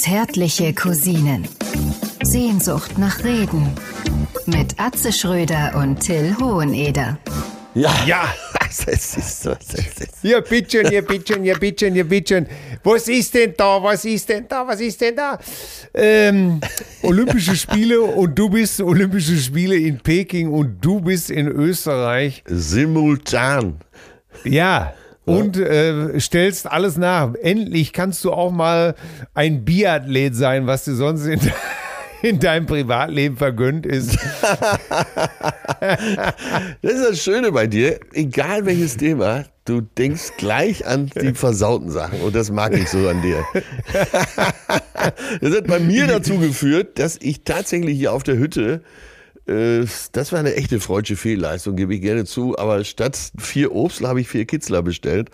Zärtliche Cousinen. Sehnsucht nach Reden. Mit Atze Schröder und Till Hoheneder. Ja. Das ist so. Hier, bittchen. Was ist denn da? Olympische Spiele und du bist Olympische Spiele in Peking und du bist in Österreich. Simultan. Ja. Und stellst alles nach. Endlich kannst du auch mal ein Biathlet sein, was du sonst in deinem Privatleben vergönnt ist. Das ist das Schöne bei dir. Egal welches Thema, du denkst gleich an die versauten Sachen. Und das mag ich so an dir. Das hat bei mir dazu geführt, dass ich tatsächlich hier auf der Hütte, das war eine echte freudsche Fehlleistung, gebe ich gerne zu, aber statt 4 Obstler habe ich 4 Kitzler bestellt.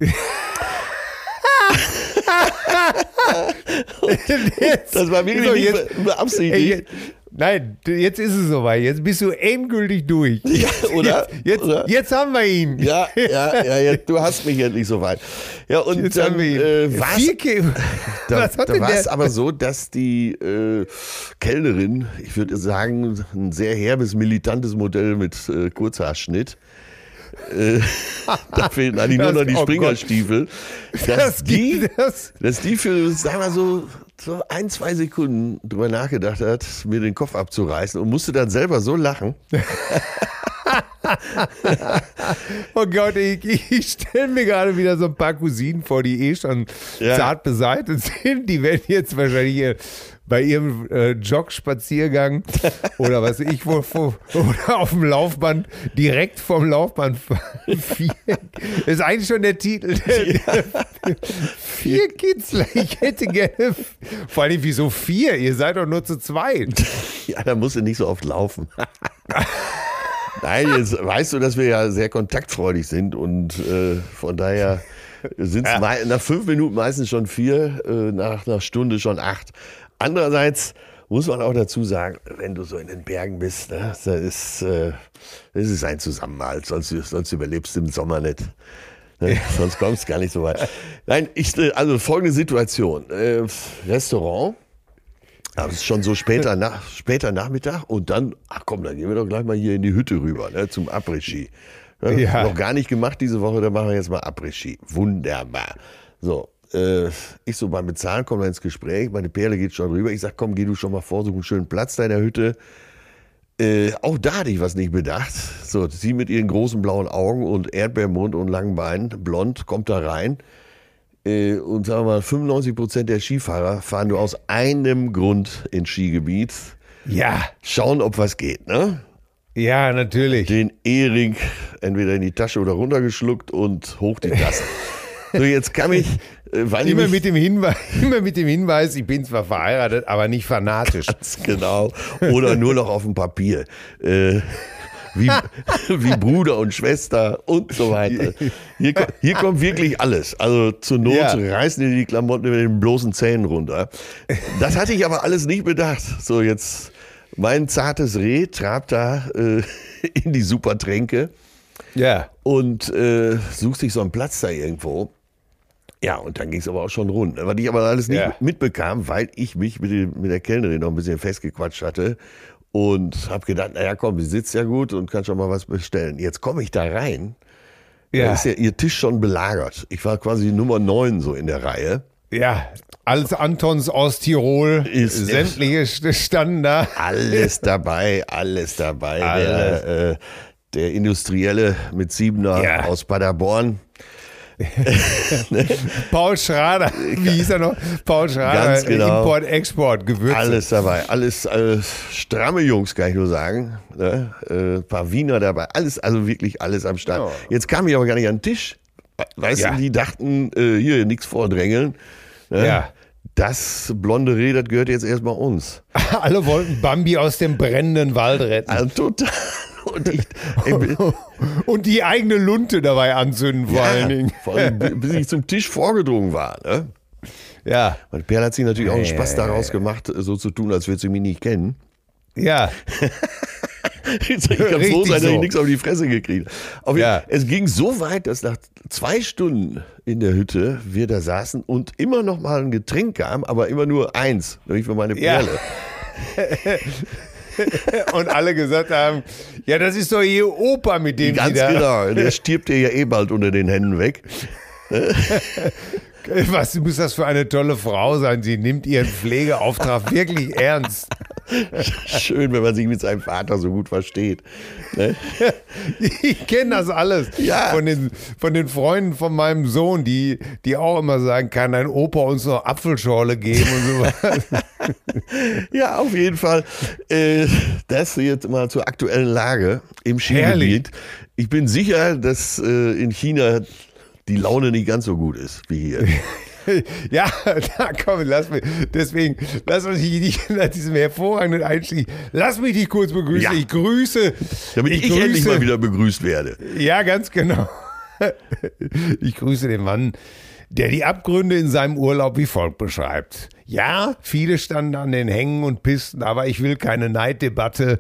Das war wirklich nicht beabsichtigt. Nein, jetzt ist es soweit. Jetzt bist du endgültig durch. Ja, oder? Jetzt haben wir ihn. Ja, du hast mich endlich soweit. Ja, und jetzt dann haben wir ihn. da war es aber so, dass die Kellnerin, ich würde sagen, ein sehr herbes, militantes Modell mit Kurzhaarschnitt, da fehlen eigentlich nur noch die Springerstiefel, dass die für, sagen wir so 1-2 Sekunden drüber nachgedacht hat, mir den Kopf abzureißen und musste dann selber so lachen. Oh Gott, ich stelle mir gerade wieder so ein paar Cousinen vor, die schon zart beseitigt sind. Die werden jetzt wahrscheinlich bei ihrem Jogspaziergang oder was ich wohl oder auf dem Laufband, direkt vom Laufband fahren. Das ist eigentlich schon der Titel. 4 Kitzler, ich hätte gerne, vor allem wieso 4? Ihr seid doch nur zu zweit. Ja, da musst du nicht so oft laufen. Nein, jetzt weißt du, dass wir ja sehr kontaktfreudig sind und von daher sind es nach 5 Minuten meistens schon 4, nach einer Stunde schon 8. Andererseits muss man auch dazu sagen, wenn du so in den Bergen bist, ne, das ist ein Zusammenhalt, sonst überlebst du im Sommer nicht. Ne? Sonst kommst du gar nicht so weit. Nein, also folgende Situation. Restaurant. Aber es ist schon so später Nachmittag und dann, dann gehen wir doch gleich mal hier in die Hütte rüber, ne, zum Après-Ski. Ja. Noch gar nicht gemacht diese Woche, dann machen wir jetzt mal Après-Ski. Wunderbar. So, ich so beim Bezahlen, komme da ins Gespräch, meine Perle geht schon rüber. Ich sag, komm, geh du schon mal vor, such einen schönen Platz da in der Hütte. Auch da hatte ich was nicht bedacht. So, sie mit ihren großen blauen Augen und Erdbeermund und langen Beinen, blond, kommt da rein. Und sagen wir mal, 95% der Skifahrer fahren nur aus einem Grund ins Skigebiet. Ja. Schauen, ob was geht, ne? Ja, natürlich. Den Ehering entweder in die Tasche oder runtergeschluckt und hoch die Tasse. So, jetzt kann ich, immer mit dem Hinweis, ich bin zwar verheiratet, aber nicht fanatisch. Ganz genau. Oder nur noch auf dem Papier. Wie Bruder und Schwester und so weiter. Hier kommt wirklich alles. Also zur Not reißen dir die Klamotten mit den bloßen Zähnen runter. Das hatte ich aber alles nicht bedacht. So, jetzt mein zartes Reh trabt da in die Supertränke und sucht sich so einen Platz da irgendwo. Ja, und dann ging es aber auch schon rund. Was ich aber alles nicht mitbekam, weil ich mich mit der Kellnerin noch ein bisschen festgequatscht hatte. Und habe gedacht, naja komm, sie sitzt ja gut und kann schon mal was bestellen. Jetzt komme ich da rein, da ist ja ihr Tisch schon belagert. Ich war quasi Nummer 9 so in der Reihe. Ja, alles Antons aus Tirol, sämtliche standen da. Alles dabei. Der Industrielle mit 7er aus Paderborn. Paul Schrader, wie hieß er noch? Paul Schrader, ganz genau. Import, Export, Gewürze. Alles dabei, alles stramme Jungs, kann ich nur sagen. Ne? Ein paar Wiener dabei, also wirklich alles am Start. Oh. Jetzt kam ich aber gar nicht an den Tisch. Weißt du, die dachten, hier nichts vordrängeln. Ne? Ja. Das blonde Reh, das gehört jetzt erstmal uns. Alle wollten Bambi aus dem brennenden Wald retten. Also total. Und die eigene Lunte dabei anzünden, vor allen Dingen. Vor allem, bis ich zum Tisch vorgedrungen war. Ne? Ja. Und Perl hat sich natürlich auch einen Spaß daraus gemacht, so zu tun, als würde sie mich nicht kennen. Ja. Ich kann froh sein, dass ich so. nichts auf die Fresse gekriegt habe. Ja. Es ging so weit, dass nach 2 Stunden in der Hütte wir da saßen und immer noch mal ein Getränk kam, aber immer nur eins, nämlich für meine Ja. Perle. Und alle gesagt haben, ja, das ist doch ihr Opa, mit dem Ganz sie da... genau, der stirbt dir ja eh bald unter den Händen weg. Was muss das für eine tolle Frau sein? Sie nimmt ihren Pflegeauftrag wirklich ernst. Schön, wenn man sich mit seinem Vater so gut versteht. Ne? Ich kenne das alles Ja. von den Freunden von meinem Sohn, die auch immer sagen, kann dein Opa uns noch Apfelschorle geben und sowas. Ja, auf jeden Fall. Das jetzt mal zur aktuellen Lage im Skigebiet. Ich bin sicher, dass in China die Laune nicht ganz so gut ist wie hier. Ja, da komm, lass uns dich nach diesem hervorragenden Einstieg, lass mich dich kurz begrüßen. Ja. Ich grüße. Damit ich endlich mal wieder begrüßt werde. Ja, ganz genau. Ich grüße den Mann, der die Abgründe in seinem Urlaub wie folgt beschreibt. Ja, viele standen an den Hängen und Pisten, aber ich will keine Neiddebatte.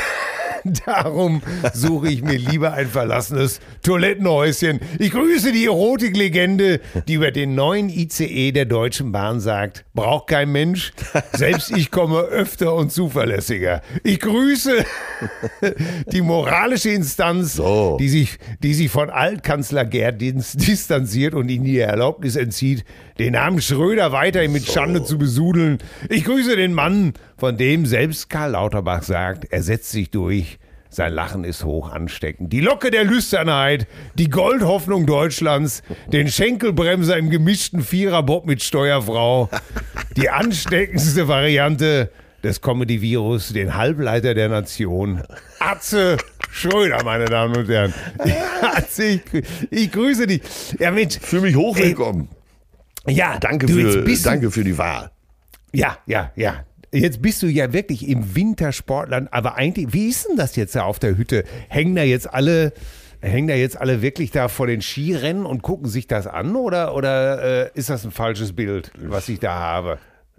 Darum suche ich mir lieber ein verlassenes Toilettenhäuschen. Ich grüße die Erotiklegende, die über den neuen ICE der Deutschen Bahn sagt, braucht kein Mensch, selbst ich komme öfter und zuverlässiger. Ich grüße die moralische Instanz, So. die sich von Altkanzler Gerd distanziert und ihnen die Erlaubnis entzieht, den Namen Schröder weiterhin mit Schande zu besudeln. Ich grüße den Mann, von dem selbst Karl Lauterbach sagt, er setzt sich durch. Sein Lachen ist hoch ansteckend. Die Locke der Lüsternheit, die Goldhoffnung Deutschlands, den Schenkelbremser im gemischten Viererbob mit Steuerfrau, die ansteckendste Variante des Comedy-Virus, den Halbleiter der Nation, Atze Schröder, meine Damen und Herren. Atze, ich grüße dich. Ja, Mensch. Fühl mich hochwillkommen. Ja, Danke für die Wahl. Ja. Jetzt bist du ja wirklich im Wintersportland, aber eigentlich, wie ist denn das jetzt da auf der Hütte? Hängen da jetzt alle wirklich da vor den Skirennen und gucken sich das an oder ist das ein falsches Bild, was ich da habe?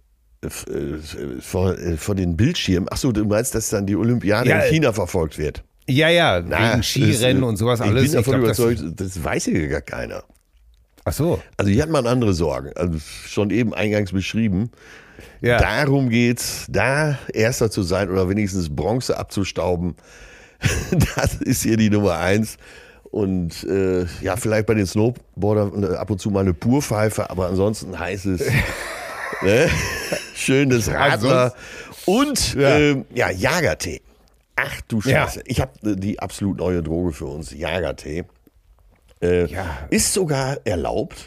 Vor den Bildschirmen. Achso, du meinst, dass dann die Olympiade in China verfolgt wird? Ja, wegen Skirennen und sowas alles. Ich bin davon überzeugt, das weiß hier gar keiner. Ach so. Also hier hat man andere Sorgen. Also schon eben eingangs beschrieben. Ja. Darum geht's, da Erster zu sein oder wenigstens Bronze abzustauben. Das ist hier die Nummer 1. Und vielleicht bei den Snowboardern ab und zu mal eine Purpfeife, aber ansonsten heißt es schönes Radler und Jagertee. Ach du Scheiße. Ja. Ich habe die absolut neue Droge für uns, Jagertee. Ist sogar erlaubt.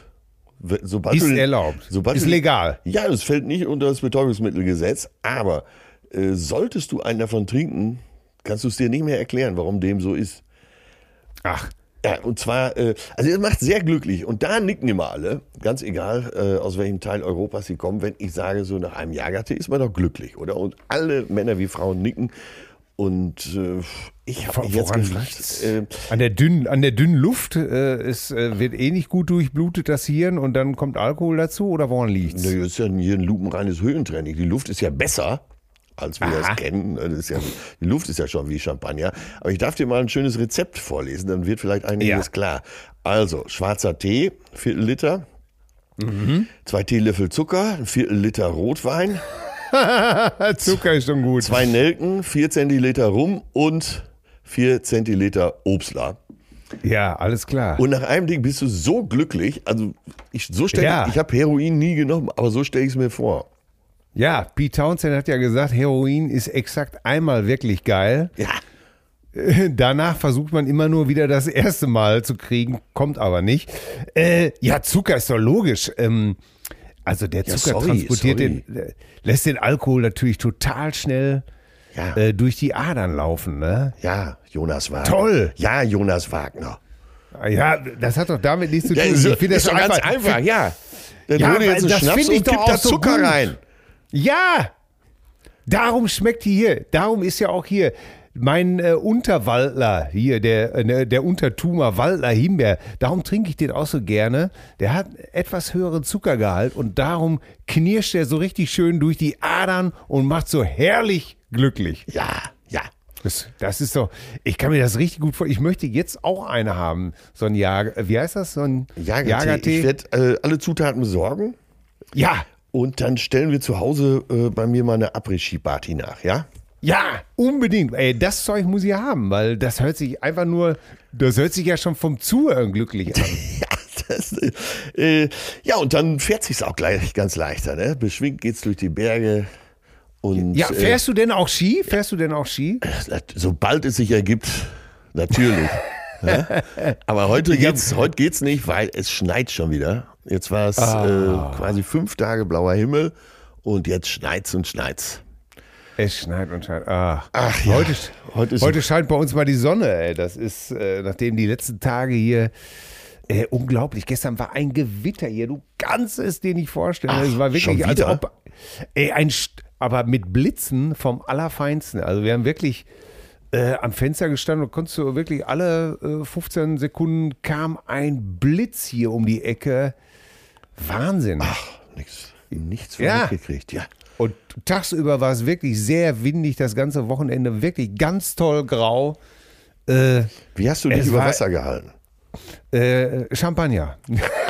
Ist legal. Ja, es fällt nicht unter das Betäubungsmittelgesetz, aber solltest du einen davon trinken, kannst du es dir nicht mehr erklären, warum dem so ist. Ach. Ja, und zwar, also es macht sehr glücklich und da nicken immer alle, ganz egal aus welchem Teil Europas sie kommen, wenn ich sage, so nach einem Jagertee ist man doch glücklich, oder? Und alle Männer wie Frauen nicken. Und ich habe mich jetzt gefragt. An der dünnen Luft, es wird eh nicht gut durchblutet, das Hirn, und dann kommt Alkohol dazu, oder woran liegt's? Das ist ja hier ein lupenreines Höhentraining. Die Luft ist ja besser, als wir das kennen. Die Luft ist ja schon wie Champagner. Aber ich darf dir mal ein schönes Rezept vorlesen, dann wird vielleicht einiges klar. Also, schwarzer Tee, 1/4 Liter, 2 Teelöffel Zucker, 1/4 Liter Rotwein. Zucker ist schon gut. 2 Nelken, 4 Zentiliter Rum und 4 Zentiliter Obstler. Ja, alles klar. Und nach einem Ding bist du so glücklich. Also ich habe Heroin nie genommen, aber so stelle ich es mir vor. Ja, Pete Townsend hat ja gesagt, Heroin ist exakt einmal wirklich geil. Ja. Danach versucht man immer nur wieder das erste Mal zu kriegen, kommt aber nicht. Zucker ist doch logisch. Also der Zucker lässt den Alkohol natürlich total schnell durch die Adern laufen, ne? Ja, Jonas Wagner. Toll! Ja, Jonas Wagner. Ja, das hat doch damit nichts zu tun. Ich finde das doch ganz einfach, ja. Dann ja, hole jetzt einen Schnaps und kippt da Zucker rein. Ja! Darum schmeckt darum ist ja auch hier mein Unterwaldler hier, der Untertumer Waldler Himbeer, darum trinke ich den auch so gerne. Der hat etwas höheren Zuckergehalt und darum knirscht er so richtig schön durch die Adern und macht so herrlich glücklich. Ja. Das ist doch, ich kann mir das richtig gut vorstellen. Ich möchte jetzt auch eine haben. So ein wie heißt das? So ein Jagertee. Ich werde alle Zutaten besorgen. Ja. Und dann stellen wir zu Hause bei mir mal eine Après-Ski-Party nach, ja? Ja, unbedingt. Ey, das Zeug muss ich haben, weil das hört sich ja schon vom Zuhören glücklich an. Ja, und dann fährt sich's auch gleich ganz leichter, ne? Beschwingt geht's durch die Berge. Und, ja, fährst du denn auch Ski? Sobald es sich ergibt, natürlich. Ja? Aber heute geht's nicht, weil es schneit schon wieder. Jetzt war es quasi 5 Tage blauer Himmel und jetzt schneit's und schneit's. Es schneit und schneit. Ach ja. Heute scheint bei uns mal die Sonne, ey. Das ist, nachdem die letzten Tage hier unglaublich. Gestern war ein Gewitter hier. Du kannst es dir nicht vorstellen. Es war wirklich, als ob, aber mit Blitzen vom Allerfeinsten. Also wir haben wirklich am Fenster gestanden und konntest du wirklich alle 15 Sekunden kam ein Blitz hier um die Ecke. Wahnsinn. Ach, nichts mitgekriegt, ja. Und tagsüber war es wirklich sehr windig, das ganze Wochenende wirklich ganz toll grau. Wie hast du dich über Wasser gehalten? Champagner.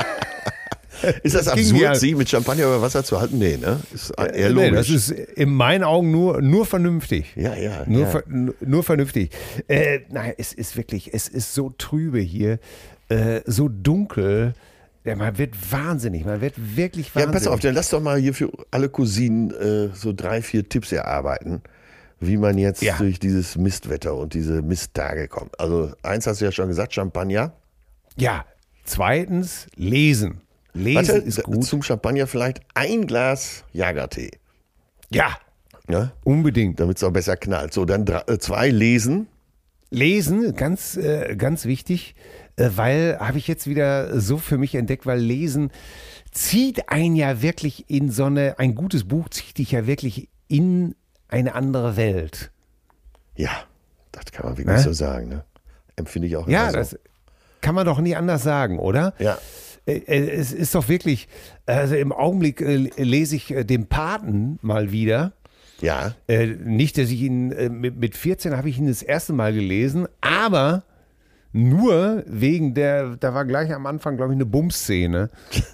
Ist das absurd, sich mit Champagner über Wasser zu halten? Nee, ne? Ist eher logisch. Nee, das ist in meinen Augen nur vernünftig. Ja. Nur vernünftig. Es ist wirklich, es ist so trübe hier, so dunkel. Ja, man wird wahnsinnig, man wird wirklich wahnsinnig. Ja, pass auf, dann lass doch mal hier für alle Cousinen so 3, 4 Tipps erarbeiten, wie man jetzt durch dieses Mistwetter und diese Misttage kommt. Also 1 hast du ja schon gesagt, Champagner. Ja, 2. Lesen. Lesen ist gut. Zum Champagner vielleicht ein Glas Jagertee. Ja, unbedingt. Damit es auch besser knallt. So, dann 2 Lesen. Lesen, ganz wichtig. Weil, habe ich jetzt wieder so für mich entdeckt, weil Lesen zieht einen ja wirklich in ein gutes Buch zieht dich ja wirklich in eine andere Welt. Ja, das kann man wirklich so sagen, ne? Empfinde ich auch immer ja, so. Das kann man doch nie anders sagen, oder? Ja. Es ist doch wirklich, also im Augenblick lese ich den Paten mal wieder. Ja. Nicht, dass ich ihn, mit 14 habe ich ihn das erste Mal gelesen, aber nur wegen da war gleich am Anfang, glaube ich, eine Bumsszene,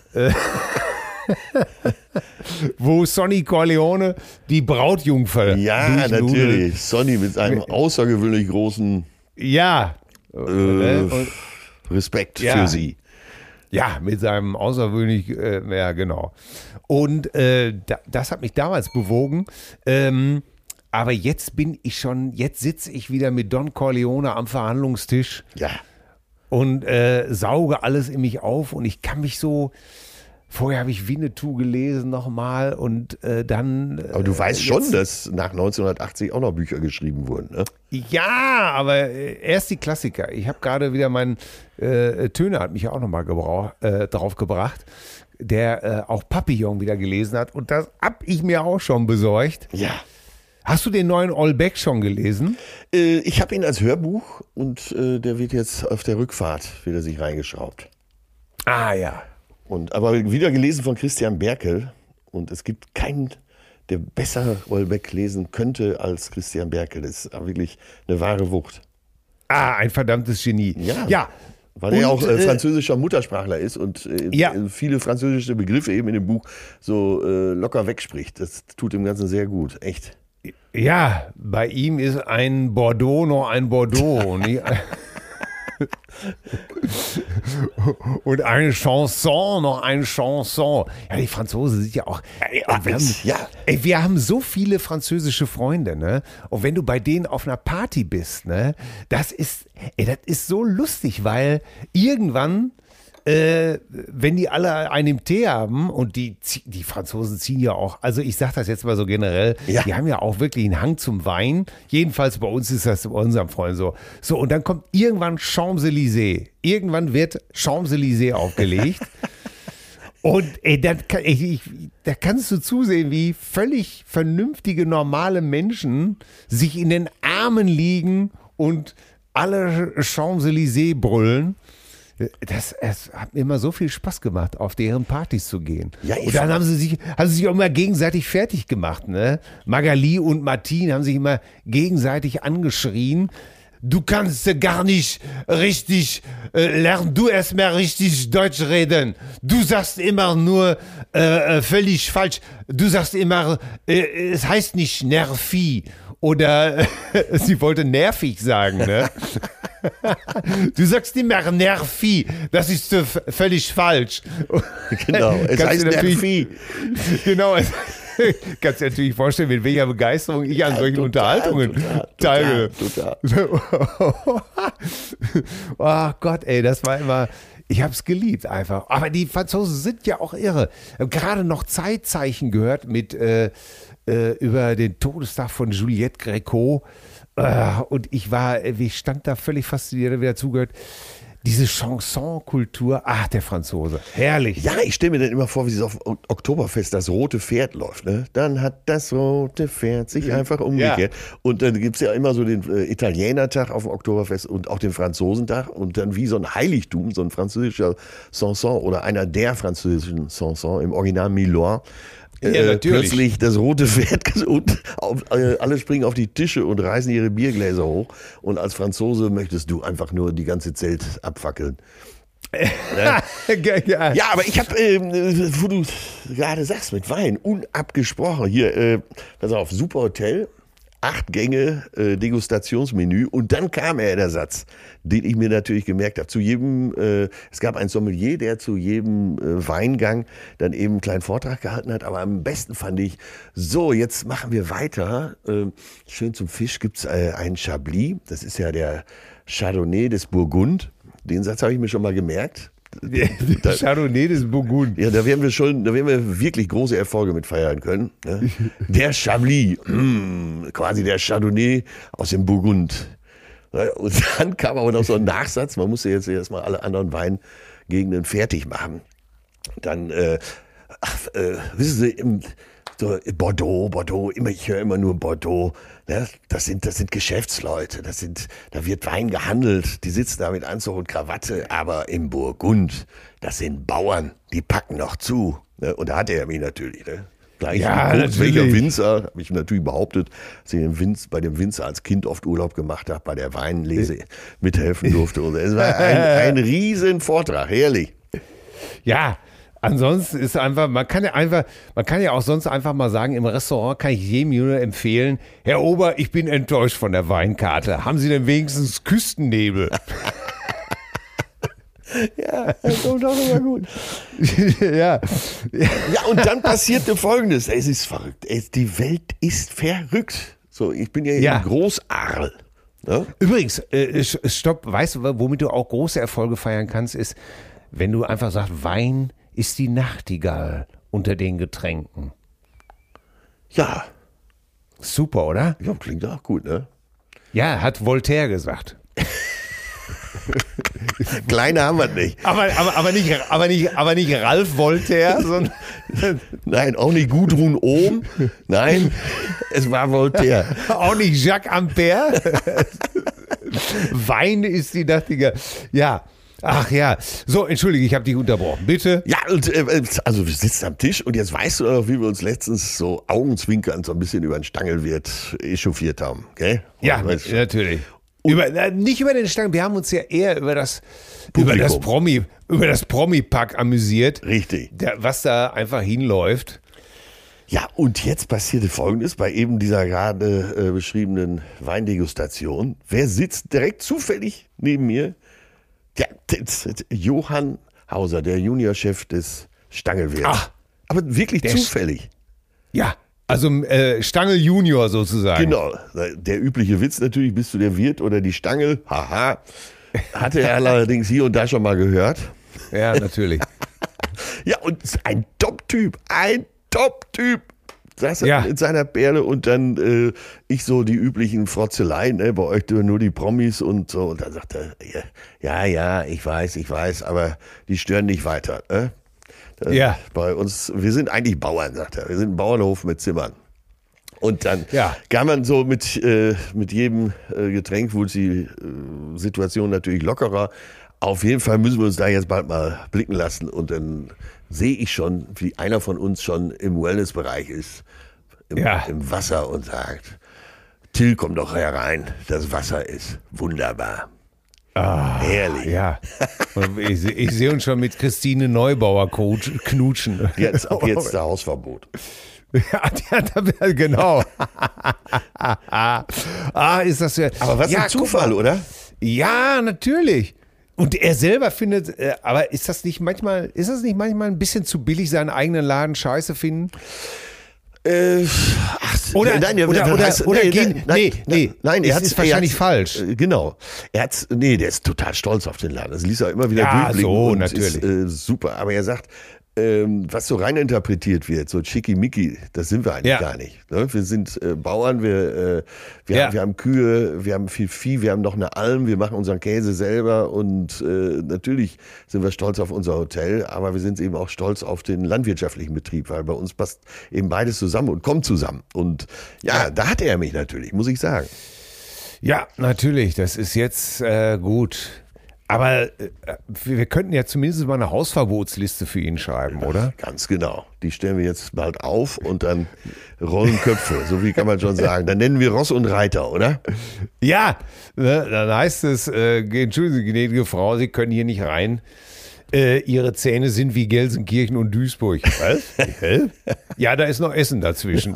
wo Sonny Corleone die Brautjungfer natürlich. Sonny mit einem außergewöhnlich großen Respekt für sie. Ja, mit seinem außergewöhnlich, genau. Und das hat mich damals bewogen. Aber jetzt sitze ich wieder mit Don Corleone am Verhandlungstisch und sauge alles in mich auf und ich kann mich so, vorher habe ich Winnetou gelesen nochmal und dann... Aber du weißt schon, dass nach 1980 auch noch Bücher geschrieben wurden, ne? Ja, aber erst die Klassiker. Ich habe gerade wieder Töne hat mich auch nochmal drauf gebracht, der auch Papillon wieder gelesen hat und das habe ich mir auch schon besorgt. Ja. Hast du den neuen Olbeck schon gelesen? Ich habe ihn als Hörbuch und der wird jetzt auf der Rückfahrt wieder sich reingeschraubt. Ah ja. Aber wieder gelesen von Christian Berkel und es gibt keinen, der besser Olbeck lesen könnte als Christian Berkel. Das ist wirklich eine wahre Wucht. Ah, ein verdammtes Genie. Ja. Weil er auch französischer Muttersprachler ist und viele französische Begriffe eben in dem Buch so locker wegspricht. Das tut dem Ganzen sehr gut, echt. Ja, bei ihm ist ein Bordeaux noch ein Bordeaux. Und eine Chanson noch eine Chanson. Ja, die Franzosen sind ja auch... wir haben so viele französische Freunde, ne? Und wenn du bei denen auf einer Party bist, ne? Das ist so lustig, weil irgendwann... wenn die alle einen Tee haben und die Franzosen ziehen ja auch, also ich sage das jetzt mal so generell, die haben ja auch wirklich einen Hang zum Wein. Jedenfalls bei uns ist das bei unserem Freund so. So, und dann kommt irgendwann Champs-Élysées. Irgendwann wird Champs-Élysées aufgelegt. Und da kannst du zusehen, wie völlig vernünftige, normale Menschen sich in den Armen liegen und alle Champs-Élysées brüllen. Es hat mir immer so viel Spaß gemacht, auf deren Partys zu gehen. Ja, und dann haben sie sich auch immer gegenseitig fertig gemacht. Ne? Magali und Martin haben sich immer gegenseitig angeschrien. Du kannst gar nicht richtig lernen, du erst mal richtig Deutsch reden. Du sagst immer nur völlig falsch. Du sagst immer, es heißt nicht nervi oder sie wollte nervig sagen, ne? Du sagst immer nervi, das ist völlig falsch. Genau, es heißt nervi. Genau, kannst dir natürlich vorstellen, mit welcher Begeisterung ich an solchen Unterhaltungen teilnehme. Total. Oh Gott, ey, das war immer, ich hab's geliebt einfach. Aber die Franzosen sind ja auch irre. Ich habe gerade noch Zeitzeichen gehört mit über den Todestag von Juliette Gréco. Und ich stand da völlig fasziniert, wieder zugehört. Diese Chanson-Kultur, der Franzose, herrlich. Ja, ich stelle mir dann immer vor, wie es auf Oktoberfest das rote Pferd läuft. Ne? Dann hat das rote Pferd sich einfach umgekehrt. Ja. Und dann gibt es ja immer so den Italienertag auf dem Oktoberfest und auch den Franzosentag. Und dann wie so ein Heiligtum, so ein französischer Chanson oder einer der französischen Chansons im Original Milois. Ja, plötzlich das rote Pferd und alle springen auf die Tische und reißen ihre Biergläser hoch. Und als Franzose möchtest du einfach nur die ganze Zelt abfackeln. Ja, aber ich habe, wo du gerade sagst, mit Wein, unabgesprochen. Hier, pass auf, super Hotel. 8 Gänge Degustationsmenü und dann kam der Satz, den ich mir natürlich gemerkt habe. Zu jedem, es gab einen Sommelier, der zu jedem Weingang dann eben einen kleinen Vortrag gehalten hat, aber am besten fand ich, so, jetzt machen wir weiter. Schön zum Fisch gibt's einen Chablis, das ist ja der Chardonnay des Burgund. Den Satz habe ich mir schon mal gemerkt. Chardonnay des Burgund. Ja, da werden wir wirklich große Erfolge mit feiern können. Ne? Der Chablis, quasi der Chardonnay aus dem Burgund. Und dann kam aber noch so ein Nachsatz, man musste jetzt erstmal alle anderen Weingegenden fertig machen. Dann, wissen Sie, Bordeaux, ich höre immer nur Bordeaux. Ne? Das sind Geschäftsleute, da wird Wein gehandelt, die sitzen da mit Anzug und Krawatte, aber im Burgund, das sind Bauern, die packen noch zu. Ne? Und da hatte er mich natürlich, ne? Gleich welcher Winzer, habe ich natürlich behauptet, dass ich bei dem Winzer als Kind oft Urlaub gemacht habe, bei der Weinlese mithelfen durfte. Und es war ein riesen Vortrag, herrlich. Ja, ansonsten ist einfach, man kann ja auch sonst einfach mal sagen, im Restaurant kann ich jedem nur empfehlen, Herr Ober, ich bin enttäuscht von der Weinkarte. Haben Sie denn wenigstens Küstennebel? Ja, das kommt doch immer gut. Ja, und dann passierte Folgendes. Es ist verrückt. Die Welt ist verrückt. So, ich bin ja in Großarl. Ne? Übrigens, stopp, weißt du, womit du auch große Erfolge feiern kannst, ist, wenn du einfach sagst, Wein ist die Nachtigall unter den Getränken. Ja. Super, oder? Ja, klingt auch gut, ne? Ja, hat Voltaire gesagt. Kleine haben wir nicht. Aber nicht Ralph Voltaire, sondern nein, auch nicht Gudrun Ohm. Nein, es war Voltaire. Auch nicht Jacques Ampère. Wein ist die Nachtigall. Ja. Ach ja, so, entschuldige, ich habe dich unterbrochen, bitte. Ja, und also wir sitzen am Tisch und jetzt weißt du noch, wie wir uns letztens so augenzwinkernd so ein bisschen über den Stangelwirt echauffiert haben, gell? Ja, natürlich. Nicht über den Stangen, wir haben uns ja eher über das Promi-Pack amüsiert. Richtig. Was da einfach hinläuft. Ja, und jetzt passierte Folgendes bei eben dieser gerade beschriebenen Weindegustation. Wer sitzt direkt zufällig neben mir? Ja, Johann Hauser, der Juniorchef des Stangelwirts. Ach, aber wirklich zufällig. Ja, also Stangl Junior sozusagen. Genau, der übliche Witz natürlich, bist du der Wirt oder die Stangl? Haha, hatte er allerdings hier und da schon mal gehört. Ja, natürlich. Ja, und ein Top-Typ. Saß er mit seiner Perle und dann ich so die üblichen Frotzeleien, ne, bei euch nur die Promis und so. Und dann sagt er, ja, ich weiß, aber die stören nicht weiter. Ne? Bei uns, wir sind eigentlich Bauern, sagt er. Wir sind ein Bauernhof mit Zimmern. Und dann kann man so mit jedem Getränk, wurde die Situation natürlich lockerer. Auf jeden Fall müssen wir uns da jetzt bald mal blicken lassen und dann sehe ich schon, wie einer von uns schon im Wellnessbereich ist, im Wasser und sagt, Till, komm doch herein, das Wasser ist wunderbar. Herrlich. Ja, und ich sehe uns schon mit Christine Neubauer knutschen. Ab jetzt der Hausverbot. Ja, genau. Ist das ja. Aber was ein Zufall, oder? Ja, natürlich. Und er selber findet, aber ist das nicht manchmal ein bisschen zu billig, seinen eigenen Laden scheiße finden? Nein, er hat ist wahrscheinlich falsch. Genau. Der ist total stolz auf den Laden. Das ließ er immer wieder durchblicken. So, natürlich. Ist super. Aber er sagt, was so rein interpretiert wird, so schickimicki, das sind wir eigentlich gar nicht. Ne? Wir sind Bauern, wir haben Kühe, wir haben viel Vieh, wir haben noch eine Alm, wir machen unseren Käse selber und natürlich sind wir stolz auf unser Hotel, aber wir sind eben auch stolz auf den landwirtschaftlichen Betrieb, weil bei uns passt eben beides zusammen und kommt zusammen. Und da hat er mich natürlich, muss ich sagen. Ja, natürlich, das ist jetzt gut. Aber wir könnten ja zumindest mal eine Hausverbotsliste für ihn schreiben, oder? Ganz genau. Die stellen wir jetzt bald auf und dann rollen Köpfe, so wie kann man schon sagen. Dann nennen wir Ross und Reiter, oder? Ja, dann heißt es, entschuldigen Sie, gnädige Frau, Sie können hier nicht rein. Ihre Zähne sind wie Gelsenkirchen und Duisburg. Was? Ja, da ist noch Essen dazwischen.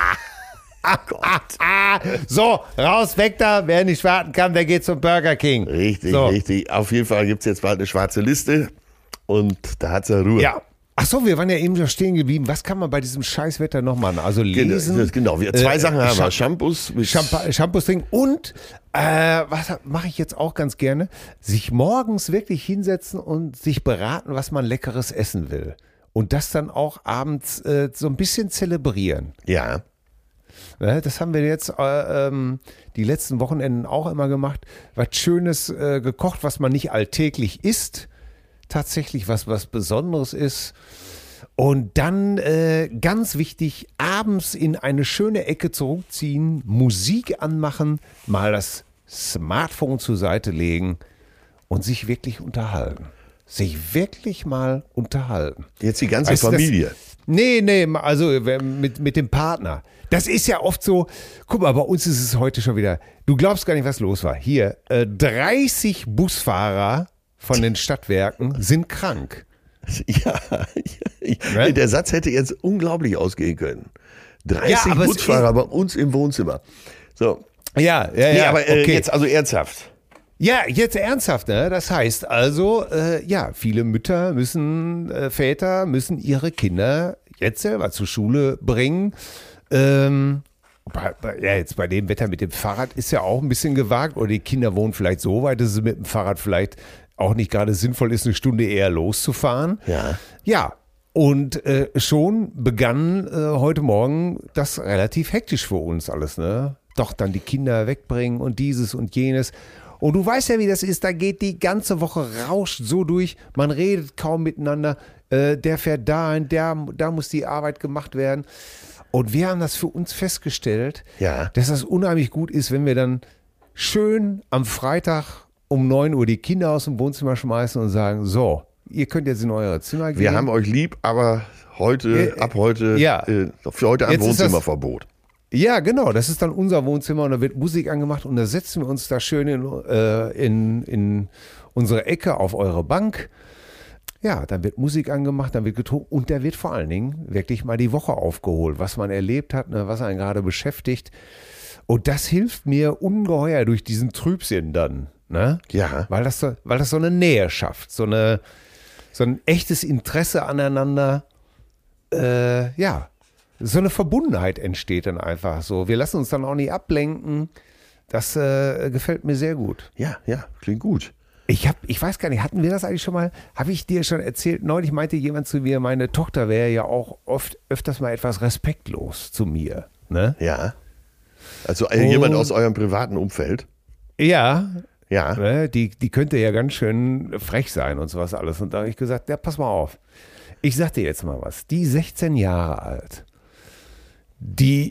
So, raus, weg da. Wer nicht warten kann, der geht zum Burger King. Richtig. Auf jeden Fall gibt es jetzt bald eine schwarze Liste und da hat es Ruhe. Ja. Ach so, wir waren ja eben schon stehen geblieben. Was kann man bei diesem Scheißwetter noch machen? Also lesen. Genau, zwei Sachen haben wir. Shampoos trinken und was mache ich jetzt auch ganz gerne? Sich morgens wirklich hinsetzen und sich beraten, was man Leckeres essen will. Und das dann auch abends so ein bisschen zelebrieren. Ja. Das haben wir jetzt die letzten Wochenenden auch immer gemacht. Was Schönes gekocht, was man nicht alltäglich isst. Tatsächlich was Besonderes ist. Und dann, ganz wichtig, abends in eine schöne Ecke zurückziehen, Musik anmachen, mal das Smartphone zur Seite legen und sich wirklich unterhalten. Sich wirklich mal unterhalten. Jetzt die ganze Familie. Nee, also mit dem Partner. Das ist ja oft so, guck mal, bei uns ist es heute schon wieder, du glaubst gar nicht, was los war. Hier, 30 Busfahrer von den Stadtwerken sind krank. Ja, der Satz hätte jetzt unglaublich ausgehen können. 30 Busfahrer bei uns im Wohnzimmer. So. Ja. Aber okay. Jetzt also ernsthaft. Ja, jetzt ernsthaft, ne? Das heißt also, viele Väter müssen ihre Kinder jetzt selber zur Schule bringen. Jetzt bei dem Wetter mit dem Fahrrad ist ja auch ein bisschen gewagt. Oder die Kinder wohnen vielleicht so weit, dass es mit dem Fahrrad vielleicht auch nicht gerade sinnvoll ist, eine Stunde eher loszufahren. Ja. Und schon begann heute Morgen das relativ hektisch für uns alles, ne? Doch dann die Kinder wegbringen und dieses und jenes. Und du weißt ja, wie das ist, da geht die ganze Woche, rauscht so durch, man redet kaum miteinander, der fährt dahin, da muss die Arbeit gemacht werden. Und wir haben das für uns festgestellt, dass das unheimlich gut ist, wenn wir dann schön am Freitag um 9 Uhr die Kinder aus dem Wohnzimmer schmeißen und sagen, so, ihr könnt jetzt in eure Zimmer gehen. Wir haben euch lieb, aber ab heute, für heute ein Wohnzimmerverbot. Ja, genau, das ist dann unser Wohnzimmer und da wird Musik angemacht und da setzen wir uns da schön in unsere Ecke auf eure Bank. Ja, dann wird Musik angemacht, dann wird getrunken und da wird vor allen Dingen wirklich mal die Woche aufgeholt, was man erlebt hat, ne, was einen gerade beschäftigt. Und das hilft mir ungeheuer durch diesen Trübsinn dann, ne? Ja. Weil das so eine Nähe schafft, so ein echtes Interesse aneinander, so eine Verbundenheit entsteht dann einfach so. Wir lassen uns dann auch nicht ablenken. Das gefällt mir sehr gut. Ja, klingt gut. Ich weiß gar nicht, hatten wir das eigentlich schon mal? Habe ich dir schon erzählt? Neulich meinte jemand zu mir, meine Tochter wäre ja auch öfters mal etwas respektlos zu mir. Ne? Ja. Also jemand aus eurem privaten Umfeld? Ja. Ne, die könnte ja ganz schön frech sein und sowas alles. Und da habe ich gesagt, ja, pass mal auf. Ich sag dir jetzt mal was. Die 16 Jahre alt, die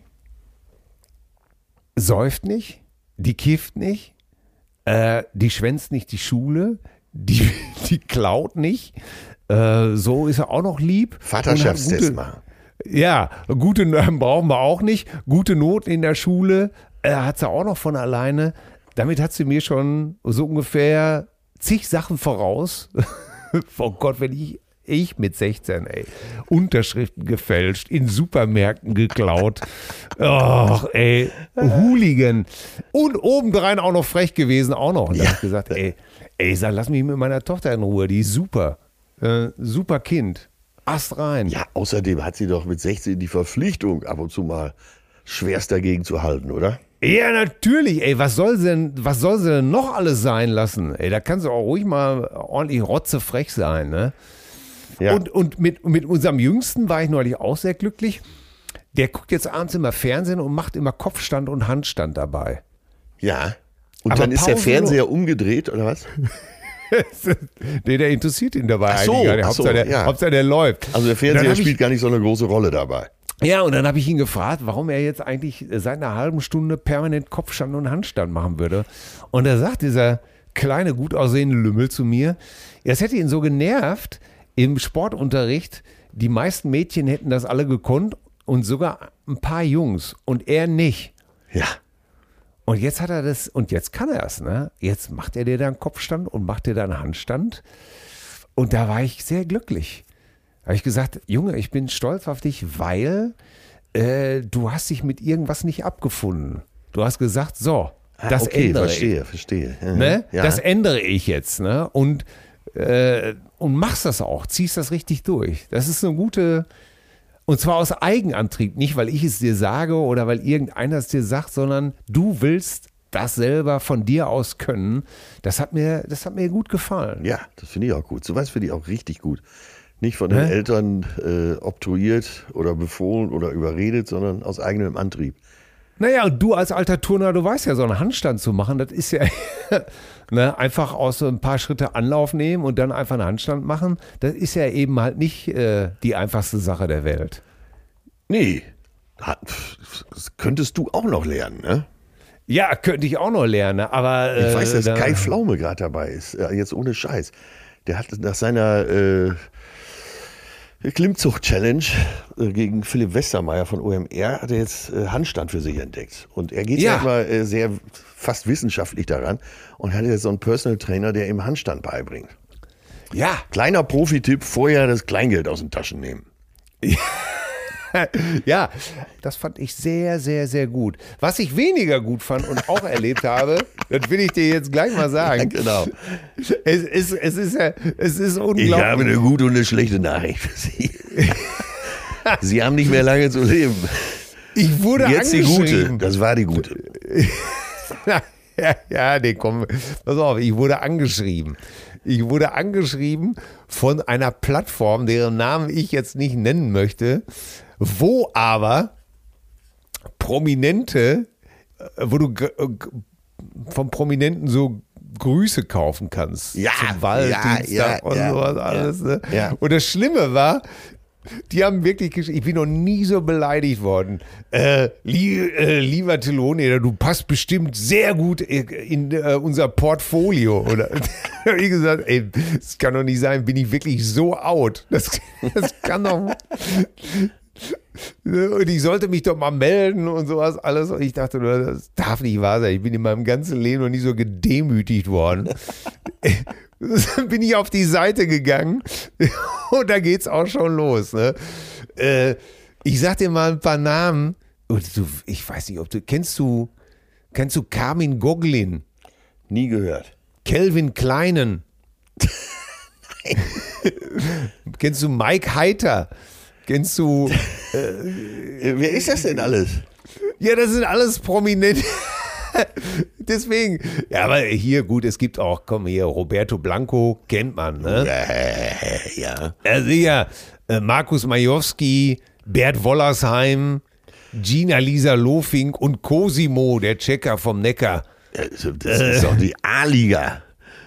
säuft nicht, die kifft nicht, die schwänzt nicht die Schule, die klaut nicht. So ist er auch noch lieb. Vaterschaftstest machen. Ja, gute brauchen wir auch nicht. Gute Noten in der Schule hat sie auch noch von alleine. Damit hat sie mir schon so ungefähr zig Sachen voraus. Oh Gott, wenn ich mit 16, Unterschriften gefälscht, in Supermärkten geklaut. Och, Hooligan. Und obendrein auch noch frech gewesen, auch noch. Und da habe ich gesagt, lass mich mit meiner Tochter in Ruhe, die ist super. Super Kind. Ast rein. Ja, außerdem hat sie doch mit 16 die Verpflichtung, ab und zu mal schwerst dagegen zu halten, oder? Ja, natürlich, was soll sie denn noch alles sein lassen? Da kann sie auch ruhig mal ordentlich rotzefrech sein, ne? Ja. Und mit unserem Jüngsten war ich neulich auch sehr glücklich. Der guckt jetzt abends immer Fernsehen und macht immer Kopfstand und Handstand dabei. Ja. Und aber dann ist der Fernseher umgedreht, oder was? Der interessiert ihn dabei eigentlich gar nicht. Hauptsache der läuft. Also der Fernseher spielt gar nicht so eine große Rolle dabei. Ja, und dann habe ich ihn gefragt, warum er jetzt eigentlich seit einer halben Stunde permanent Kopfstand und Handstand machen würde. Und da sagt dieser kleine, gut aussehende Lümmel zu mir, das hätte ihn so genervt im Sportunterricht, die meisten Mädchen hätten das alle gekonnt und sogar ein paar Jungs und er nicht. Ja. Und jetzt hat er das, und jetzt kann er es, ne? Jetzt macht er dir dann Kopfstand und macht dir dann Handstand. Und da war ich sehr glücklich. Da habe ich gesagt, Junge, ich bin stolz auf dich, weil du hast dich mit irgendwas nicht abgefunden. Du hast gesagt, so, das ändere ich. Verstehe. Ne? Ja. Das ändere ich jetzt, ne? Und machst das auch, ziehst das richtig durch. Das ist eine gute, und zwar aus Eigenantrieb, nicht weil ich es dir sage oder weil irgendeiner es dir sagt, sondern du willst das selber von dir aus können. Das hat mir gut gefallen. Ja, das finde ich auch gut. Sowas finde ich auch richtig gut. Nicht von den Eltern obtruiert oder befohlen oder überredet, sondern aus eigenem Antrieb. Naja, und du als alter Turner, du weißt ja, so einen Handstand zu machen, das ist ja ne, einfach aus so ein paar Schritte Anlauf nehmen und dann einfach einen Handstand machen. Das ist ja eben halt nicht die einfachste Sache der Welt. Nee, das könntest du auch noch lernen, ne? Ja, könnte ich auch noch lernen, aber... ich weiß, dass Kai Pflaume gerade dabei ist, jetzt ohne Scheiß. Der hat nach seiner Klimmzucht-Challenge gegen Philipp Westermeier von OMR hat er jetzt Handstand für sich entdeckt. Und er geht ja mal sehr fast wissenschaftlich daran und hat jetzt so einen Personal Trainer, der ihm Handstand beibringt. Ja. Kleiner Profi-Tipp, vorher das Kleingeld aus den Taschen nehmen. Ja, das fand ich sehr, sehr, sehr gut. Was ich weniger gut fand und auch erlebt habe, das will ich dir jetzt gleich mal sagen. Ja, genau. Es ist unglaublich. Ich habe eine gute und eine schlechte Nachricht für Sie. Sie haben nicht mehr lange zu leben. Ich wurde jetzt angeschrieben. Die gute, das war die gute. Ja, nee, komm, pass auf, ich wurde angeschrieben. Ich wurde angeschrieben von einer Plattform, deren Namen ich jetzt nicht nennen möchte, wo aber Prominente, wo du von Prominenten so Grüße kaufen kannst. Ja, zum Valentinstag und sowas alles. Ne? Ja. Und das Schlimme war, die haben wirklich geschrieben, ich bin noch nie so beleidigt worden. Lieber Till Hoheneder, du passt bestimmt sehr gut in unser Portfolio. Oder habe ich gesagt, das kann doch nicht sein, bin ich wirklich so out. Das kann doch. Und ich sollte mich doch mal melden und sowas alles. Und ich dachte nur, das darf nicht wahr sein. Ich bin in meinem ganzen Leben noch nie so gedemütigt worden. Dann bin ich auf die Seite gegangen und da geht's auch schon los. Ne? Ich sag dir mal ein paar Namen. Ich weiß nicht, ob kennst du Carmin Goglin? Nie gehört. Kelvin Kleinen? Nein. Kennst du Mike Heiter? Kennst du... wer ist das denn alles? Ja, das sind alles Prominente. Deswegen, ja, aber hier, gut, es gibt auch, komm hier, Roberto Blanco, kennt man, ne? Ja. Also ja, Markus Majowski, Bert Wollersheim, Gina-Lisa Lofink und Cosimo, der Checker vom Neckar. Das ist doch die A-Liga.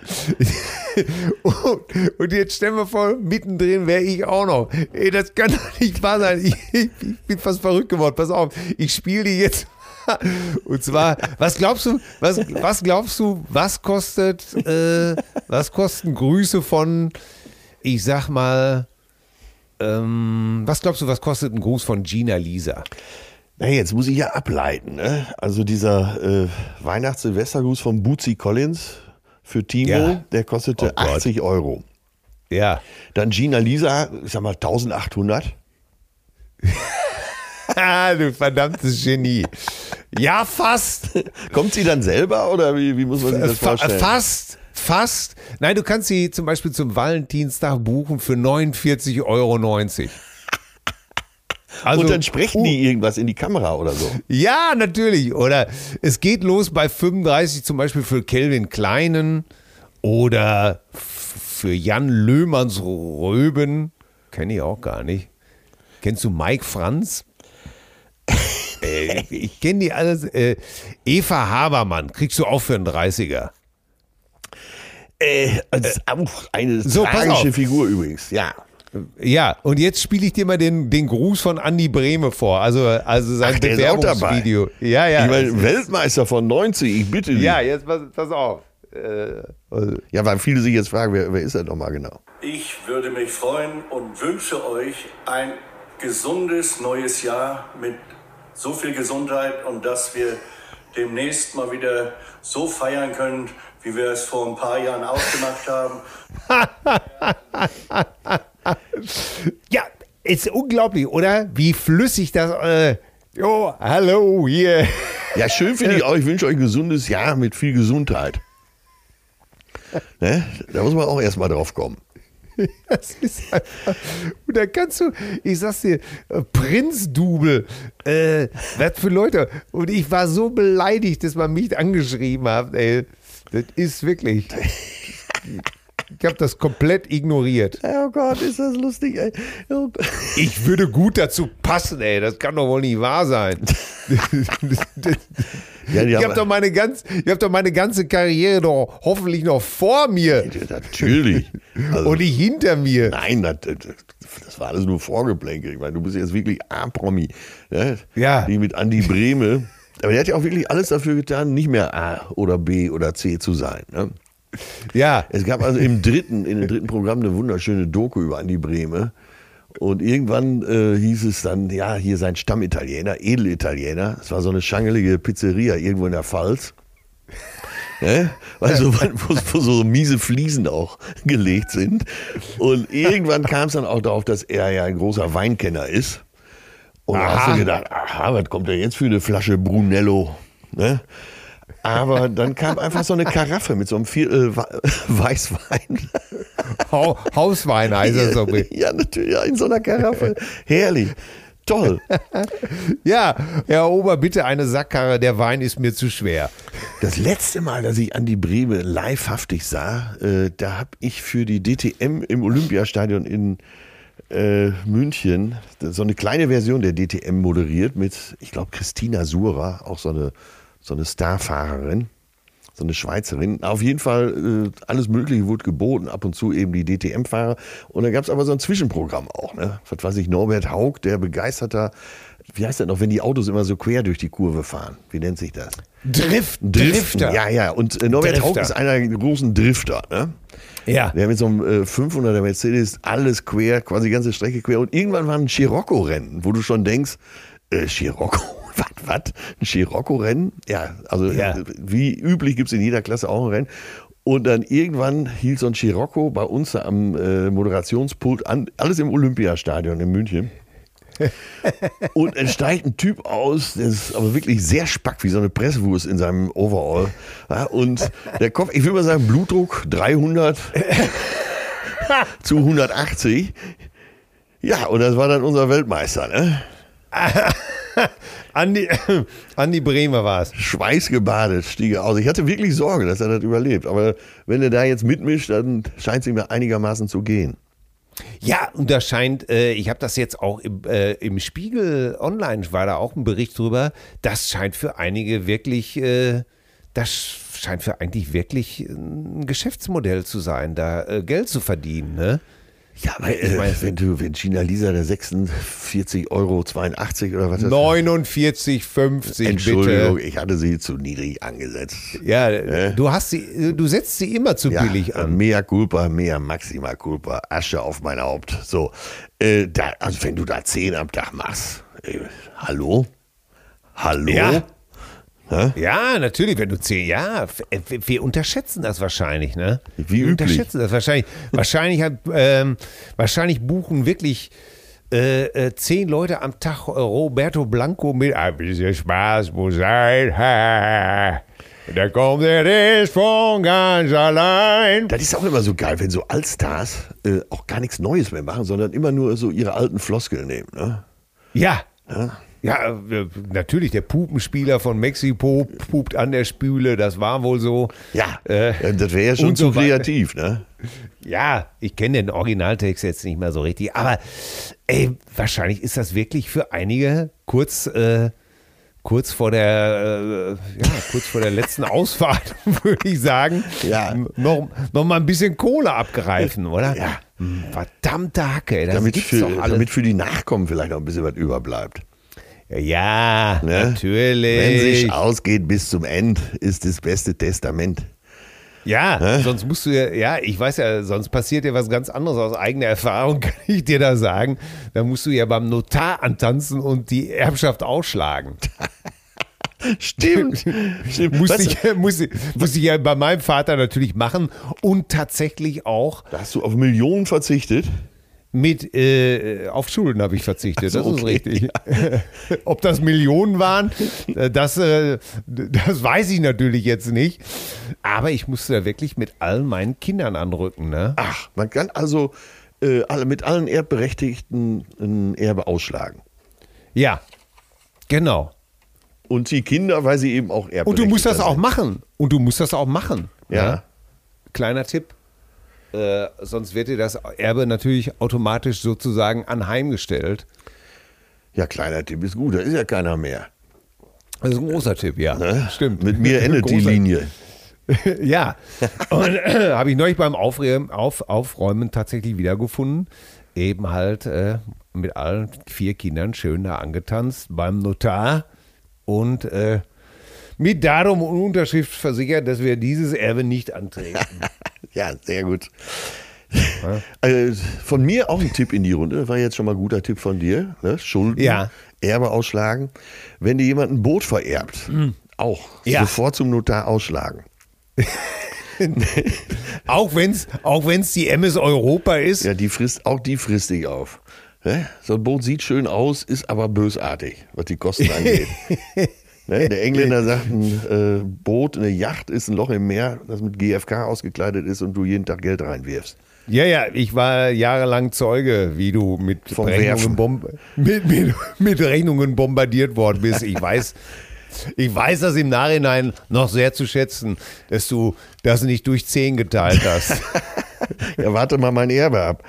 Und jetzt stellen wir vor, mittendrin wäre ich auch noch. Das kann doch nicht wahr sein. Ich bin fast verrückt geworden. Pass auf, ich spiele dir jetzt Und zwar, was glaubst du, was kosten Grüße von, ich sag mal, was glaubst du, was kostet ein Gruß von Gina Lisa? Na, jetzt muss ich ja ableiten, ne? Also dieser Weihnachts-Silvestergruß von Bootsy Collins für Timo, der kostete 80 Euro. Ja. Dann Gina Lisa, ich sag mal 1800. Du verdammtes Genie. Ja, fast. Kommt sie dann selber oder wie muss man sich das vorstellen? Fast. Nein, du kannst sie zum Beispiel zum Valentinstag buchen für 49,90 Euro. Also, und dann sprechen die irgendwas in die Kamera oder so. Ja, natürlich. Oder es geht los bei 35 zum Beispiel für Calvin Kleinen oder für Jan Löhmanns Röben. Kenne ich auch gar nicht. Kennst du Mike Franz? Ich kenne die alles. Eva Habermann, kriegst du auch für einen 30er. Das ist auch eine tragische Figur übrigens, ja. Ja, und jetzt spiele ich dir mal den Gruß von Andi Brehme vor, also sein Bewerbungsvideo. Ja. Ich meine, Weltmeister von 90, ich bitte dich. Ja, jetzt pass auf. Ja, weil viele sich jetzt fragen, wer ist er nochmal genau? Ich würde mich freuen und wünsche euch ein gesundes neues Jahr mit so viel Gesundheit und dass wir demnächst mal wieder so feiern können, wie wir es vor ein paar Jahren ausgemacht haben. Ja, ist unglaublich, oder? Wie flüssig das. Hallo hier. Ja, schön finde ich auch. Ich wünsche euch ein gesundes Jahr mit viel Gesundheit. Ne? Da muss man auch erstmal drauf kommen. Das ist einfach. Und da kannst du, ich sag's dir, Prinzdubel, was für Leute. Und ich war so beleidigt, dass man mich angeschrieben hat, ey. Das ist wirklich. Ich habe das komplett ignoriert. Oh Gott, ist das lustig, ey. Oh. Ich würde gut dazu passen, ey. Das kann doch wohl nicht wahr sein. Ja, ich habe doch meine ganze Karriere doch hoffentlich noch vor mir. Natürlich. Also, und nicht hinter mir. Nein, das war alles nur Vorgeplänkel. Ich meine, du bist jetzt wirklich A-Promi. Ne? Ja. Die mit Andi Brehme. Aber der hat ja auch wirklich alles dafür getan, nicht mehr A oder B oder C zu sein. Ne? Ja. Es gab also in dem dritten Programm eine wunderschöne Doku über Andi Brehme. Und irgendwann hieß es dann, ja, hier sein Stammitaliener, Edelitaliener. Es war so eine schangelige Pizzeria irgendwo in der Pfalz. Weißt du, wo so miese Fliesen auch gelegt sind. Und irgendwann kam es dann auch darauf, dass er ja ein großer Weinkenner ist. Und da hast du gedacht, was kommt da jetzt für eine Flasche Brunello? Ne? Aber dann kam einfach so eine Karaffe mit so einem Viertel Weißwein. Hauswein heißt das so. Ja, natürlich, ja, in so einer Karaffe. Herrlich. Toll. Ja, Herr Ober, bitte eine Sackkarre, der Wein ist mir zu schwer. Das letzte Mal, dass ich Andi Brehme livehaftig sah, da habe ich für die DTM im Olympiastadion in München so eine kleine Version der DTM moderiert mit, ich glaube, Christina Sura, auch so eine Starfahrerin, so eine Schweizerin. Auf jeden Fall alles Mögliche wurde geboten, ab und zu eben die DTM-Fahrer. Und dann gab es aber so ein Zwischenprogramm auch. Ne? Was weiß ich, Norbert Haug, der begeisterter, wie heißt das noch, wenn die Autos immer so quer durch die Kurve fahren? Wie nennt sich das? Drifter. Ja. Und Norbert Haug ist einer der großen Drifter. Ne? Ja. Der mit so einem 500er Mercedes alles quer, quasi die ganze Strecke quer. Und irgendwann war ein Scirocco-Rennen, wo du schon denkst, Scirocco? Was? Ein Scirocco-Rennen? Ja, also wie üblich gibt es in jeder Klasse auch ein Rennen. Und dann irgendwann hielt so ein Scirocco bei uns am Moderationspult an, alles im Olympiastadion in München. Und es steigt ein Typ aus, der ist aber wirklich sehr spack, wie so eine Presswurst in seinem Overall. Ja, und der Kopf, ich will mal sagen, Blutdruck 300 zu 180. Ja, und das war dann unser Weltmeister, ne? Andi Brehme war es. Schweißgebadet stieg er aus. Ich hatte wirklich Sorge, dass er das überlebt. Aber wenn er da jetzt mitmischt, dann scheint es ihm einigermaßen zu gehen. Ja, und da scheint, ich habe das jetzt auch im Spiegel Online, war da auch ein Bericht drüber, das scheint für einige wirklich, ein Geschäftsmodell zu sein, da Geld zu verdienen, ne? Ja, aber wenn Gina Lisa der 46,82 € oder was das 49,50 Entschuldigung, bitte. ich hatte sie zu niedrig angesetzt. Ja, du setzt sie immer zu billig an. Mea culpa, mea maxima culpa, Asche auf mein Haupt. So, also wenn du da 10 am Tag machst, hallo? Ja. Ja, natürlich, wenn du 10, wir unterschätzen das wahrscheinlich, ne? Wie wir üblich. Unterschätzen das wahrscheinlich. Wahrscheinlich buchen wirklich 10 Leute am Tag Roberto Blanco mit ein bisschen Spaß muss sein. Da kommt der Rest von ganz allein. Das ist auch immer so geil, wenn so Allstars auch gar nichts Neues mehr machen, sondern immer nur so ihre alten Floskeln nehmen, ne? Ja. Ja, natürlich, der Pupenspieler von Mexiko pupt an der Spüle, das war wohl so. Ja, das wäre ja schon zu kreativ, ne? Ja, ich kenne den Originaltext jetzt nicht mehr so richtig, aber wahrscheinlich ist das wirklich für einige kurz vor der letzten Ausfahrt, würde ich sagen, noch mal ein bisschen Kohle abgreifen, oder? Ja. Verdammte Hacke, das damit gibt's doch alles. Damit für die Nachkommen vielleicht noch ein bisschen was überbleibt. Ja, ne? Natürlich. Wenn sich ausgeht bis zum End, ist das beste Testament. Ja, sonst musst du ich weiß ja, sonst passiert dir was ganz anderes aus eigener Erfahrung, kann ich dir da sagen. Da musst du ja beim Notar antanzen und die Erbschaft ausschlagen. Stimmt. Muss ich ja bei meinem Vater natürlich machen und tatsächlich auch Da hast du auf Millionen verzichtet. auf Schulden habe ich verzichtet, So, das ist okay. richtig. Ob das Millionen waren, das weiß ich natürlich jetzt nicht. Aber ich musste da wirklich mit allen meinen Kindern anrücken. Ne? Ach, man kann also mit allen Erbberechtigten ein Erbe ausschlagen. Ja, genau. Und die Kinder, weil sie eben auch erbberechtigt Und du musst das auch sind. machen. Und du musst das auch machen. Ja. Kleiner Tipp. Sonst wird dir das Erbe natürlich automatisch sozusagen anheimgestellt. Ja, kleiner Tipp ist gut, da ist ja keiner mehr. Das ist ein großer Tipp, ja. Ne? Stimmt. Mit mir endet die Großer- Linie. Ja. Und habe ich neulich beim Aufräumen tatsächlich wiedergefunden. Eben halt mit allen 4 Kindern schön da angetanzt beim Notar und mit Datum und Unterschrift versichert, dass wir dieses Erbe nicht antreten. Ja, sehr gut. Von mir auch ein Tipp in die Runde. War jetzt schon mal ein guter Tipp von dir. Ne? Schulden, Ja. Erbe ausschlagen. Wenn dir jemand ein Boot vererbt, auch Ja. sofort zum Notar ausschlagen. Auch wenn's die MS Europa ist. Ja, die frisst dich auf. Ne? So ein Boot sieht schön aus, ist aber bösartig, was die Kosten angeht. Ne? Der Engländer sagt, ein Boot, eine Yacht ist ein Loch im Meer, das mit GFK ausgekleidet ist und du jeden Tag Geld reinwirfst. Ja, ich war jahrelang Zeuge, wie du mit Vom mit Rechnungen bombardiert worden bist. Ich weiß das im Nachhinein noch sehr zu schätzen, dass du das nicht durch 10 geteilt hast. Ja, warte mal mein Erbe ab.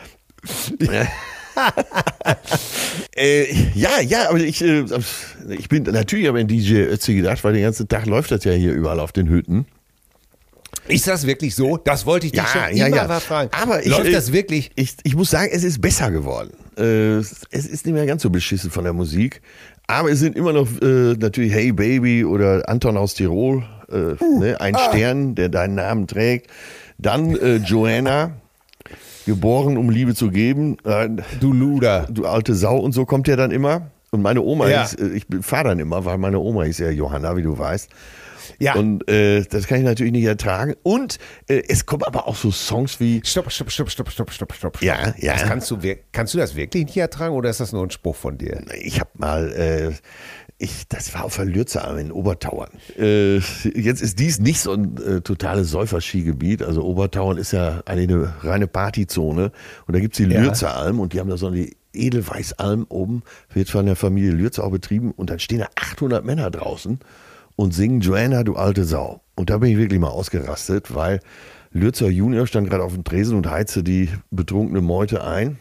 Aber ich bin natürlich aber in DJ Ötzi gedacht, weil den ganzen Tag läuft das ja hier überall auf den Hütten. Ist das wirklich so? Das wollte ich dich schon immer mal fragen. Aber läuft das wirklich? Ich muss sagen, es ist besser geworden. Es ist nicht mehr ganz so beschissen von der Musik. Aber es sind immer noch natürlich Hey Baby oder Anton aus Tirol, ein Stern, der deinen Namen trägt. Dann Joanna, geboren, um Liebe zu geben. Du Luder. Du alte Sau und so kommt ja dann immer. Und meine Oma Ja. ich fahre dann immer, weil meine Oma ist ja Johanna, wie du weißt. Ja. Und das kann ich natürlich nicht ertragen. Und es kommen aber auch so Songs wie... Stopp. Ja. Das kannst du das wirklich nicht ertragen oder ist das nur ein Spruch von dir? Ich habe mal... das war auf der Lürzeralm in Obertauern. Jetzt ist dies nicht so ein totales Säuferskigebiet. Also Obertauern ist ja eine reine Partyzone. Und da gibt es die Ja. Lürzeralm und die haben da so eine Edelweißalm oben. Wird von der Familie Lürzer auch betrieben. Und dann stehen da 800 Männer draußen und singen Joanna, du alte Sau. Und da bin ich wirklich mal ausgerastet, weil Lürzer Junior stand gerade auf dem Tresen und heizte die betrunkene Meute ein.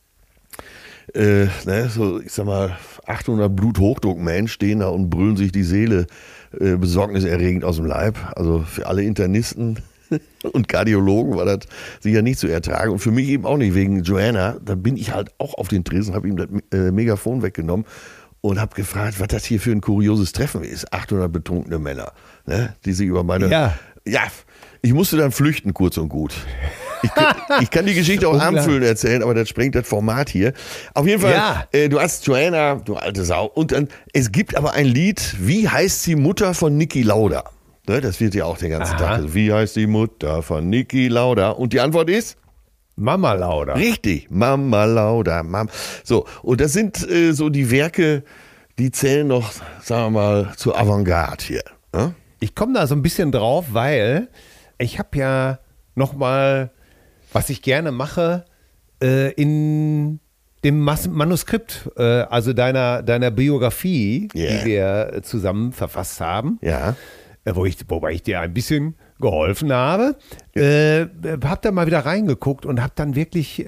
So, ich sag mal, 800 Bluthochdruckmenschen stehen da und brüllen sich die Seele besorgniserregend aus dem Leib. Also für alle Internisten und Kardiologen war das sicher nicht zu ertragen. Und für mich eben auch nicht, wegen Joanna. Da bin ich halt auch auf den Tresen, habe ihm das Megafon weggenommen und habe gefragt, was das hier für ein kurioses Treffen ist. 800 betrunkene Männer, ne, die sich über meine... Ja, ich musste dann flüchten, kurz und gut. Ich kann die Geschichte auch abendfüllend erzählen, aber das sprengt das Format hier. Auf jeden Fall, du hast Joanna, du alte Sau. Und dann, es gibt aber ein Lied, wie heißt die Mutter von Niki Lauda? Ne, das wird ja auch den ganzen Tag. Also, wie heißt die Mutter von Niki Lauda? Und die Antwort ist? Mama Lauda. Richtig, Mama Lauda. So, und das sind so die Werke, die zählen noch, sagen wir mal, zur Avantgarde hier. Ne? Ich komme da so ein bisschen drauf, weil ich habe ja nochmal, was ich gerne mache, in dem Manuskript, also deiner Biografie, die wir zusammen verfasst haben, wobei ich dir ein bisschen geholfen habe, habe da mal wieder reingeguckt und habe dann wirklich,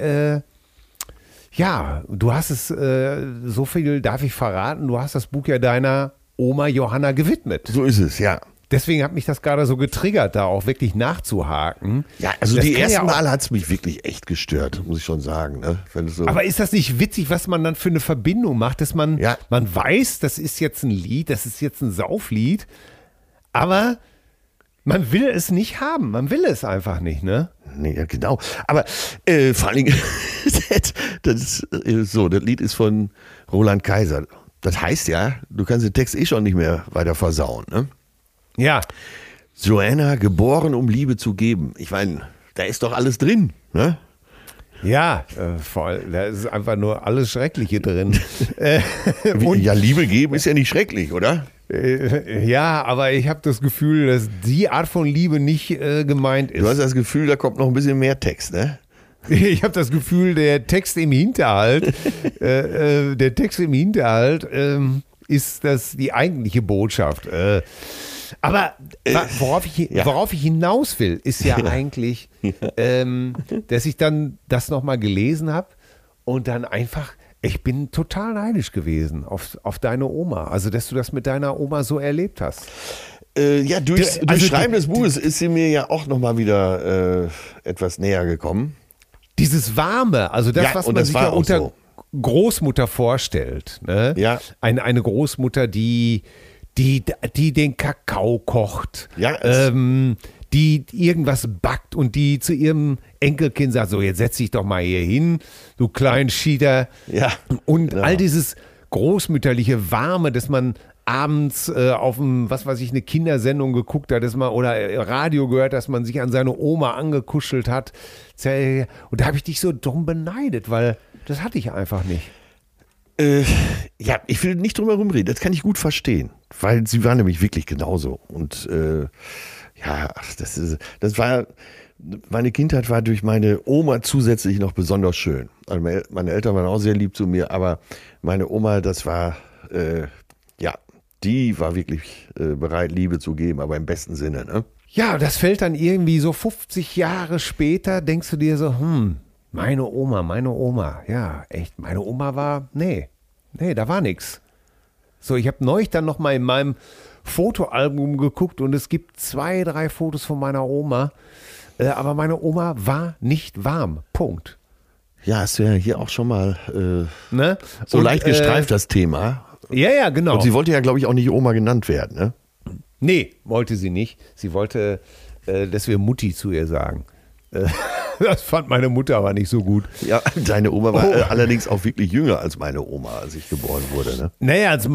du hast es, so viel darf ich verraten, du hast das Buch ja deiner Oma Johanna gewidmet. So ist es, ja. Deswegen hat mich das gerade so getriggert, da auch wirklich nachzuhaken. Ja, also das die ersten Mal hat es mich wirklich echt gestört, muss ich schon sagen. Ne? So aber ist das nicht witzig, was man dann für eine Verbindung macht, dass man weiß, das ist jetzt ein Lied, das ist jetzt ein Sauflied, aber man will es nicht haben, man will es einfach nicht, ne? Nee, ja, genau. Aber vor allen Dingen, das Lied ist von Roland Kaiser. Das heißt ja, du kannst den Text schon nicht mehr weiter versauen, ne? Ja. Joanna, geboren, um Liebe zu geben. Ich meine, da ist doch alles drin, ne? Ja, voll. Da ist einfach nur alles Schreckliche drin. Ja, Liebe geben ist ja nicht schrecklich, oder? Ja, aber ich habe das Gefühl, dass die Art von Liebe nicht gemeint ist. Du hast das Gefühl, da kommt noch ein bisschen mehr Text, ne? Ich habe das Gefühl, der Text im Hinterhalt, ist das die eigentliche Botschaft. Aber worauf ich hinaus will, ist ja eigentlich, dass ich dann das nochmal gelesen habe und dann einfach, ich bin total neidisch gewesen auf deine Oma. Also, dass du das mit deiner Oma so erlebt hast. Durch Schreiben des Buches ist sie mir ja auch nochmal wieder etwas näher gekommen. Dieses Warme, also das, was man sich ja unter Großmutter vorstellt. Ne? Ja. Eine Großmutter, die den Kakao kocht, die irgendwas backt und die zu ihrem Enkelkind sagt, so jetzt setz dich doch mal hier hin, du kleinen Schieder. Ja. Und all dieses großmütterliche Warme, dass man abends auf eine Kindersendung geguckt hat, oder Radio gehört, dass man sich an seine Oma angekuschelt hat. Und da habe ich dich so drum beneidet, weil das hatte ich einfach nicht. Ich will nicht drum herum reden, das kann ich gut verstehen, weil sie war nämlich wirklich genauso. Und meine Kindheit war durch meine Oma zusätzlich noch besonders schön. Also meine Eltern waren auch sehr lieb zu mir, aber meine Oma, das war, die war wirklich bereit, Liebe zu geben, aber im besten Sinne, ne? Ja, das fällt dann irgendwie so 50 Jahre später, denkst du dir so, meine Oma, ja, echt, meine Oma war, nee, da war nix. So, ich habe neulich dann nochmal in meinem Fotoalbum geguckt und es gibt 2, 3 Fotos von meiner Oma, aber meine Oma war nicht warm, Punkt. Ja, hast du ja hier auch schon mal leicht gestreift, das Thema. Ja, genau. Und sie wollte ja, glaube ich, auch nicht Oma genannt werden, ne? Nee, wollte sie nicht. Sie wollte, dass wir Mutti zu ihr sagen. Das fand meine Mutter aber nicht so gut. Ja, deine Oma war allerdings auch wirklich jünger als meine Oma, als ich geboren wurde, ne? Naja, als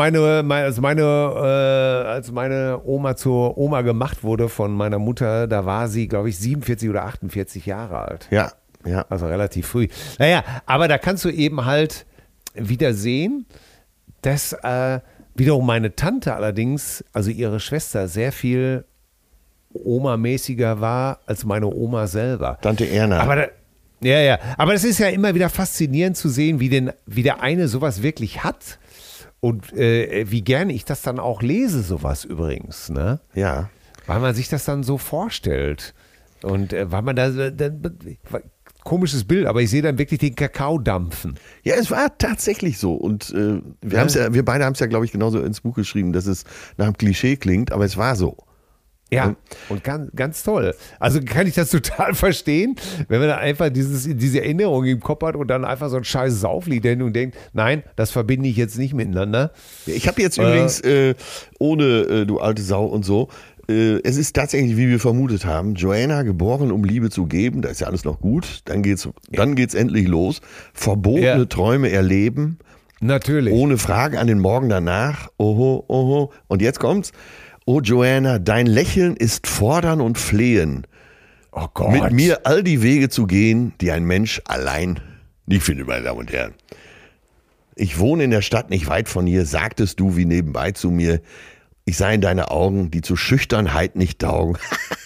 meine Oma zur Oma gemacht wurde von meiner Mutter, da war sie, glaube ich, 47 oder 48 Jahre alt. Ja. Also relativ früh. Naja, aber da kannst du eben halt wieder sehen, dass wiederum meine Tante allerdings, also ihre Schwester, sehr viel Oma-mäßiger war als meine Oma selber. Tante Erna. Aber das ist ja immer wieder faszinierend zu sehen, wie der eine sowas wirklich hat und wie gerne ich das dann auch lese, sowas übrigens. Ne? Ja. Weil man sich das dann so vorstellt und weil man da komisches Bild, aber ich sehe dann wirklich den Kakao dampfen. Ja, es war tatsächlich so. Und wir beide haben es ja, glaube ich, genauso ins Buch geschrieben, dass es nach einem Klischee klingt, aber es war so. Ja, und ganz, ganz toll. Also kann ich das total verstehen, wenn man da einfach diese Erinnerung im Kopf hat und dann einfach so ein scheiß Sauflied und denkt, nein, das verbinde ich jetzt nicht miteinander. Ich habe jetzt übrigens, ohne du alte Sau und so, es ist tatsächlich, wie wir vermutet haben, Joanna geboren, um Liebe zu geben, da ist ja alles noch gut, dann geht's endlich los. Verbotene Träume erleben. Natürlich. Ohne Frage an den Morgen danach. Oho, oho. Und jetzt kommt's. Oh Joanna, dein Lächeln ist Fordern und Flehen. Oh Gott. Mit mir all die Wege zu gehen, die ein Mensch allein nicht findet, meine Damen und Herren. Ich wohne in der Stadt nicht weit von hier, sagtest du wie nebenbei zu mir. Ich sah in deine Augen, die zu Schüchternheit nicht taugen.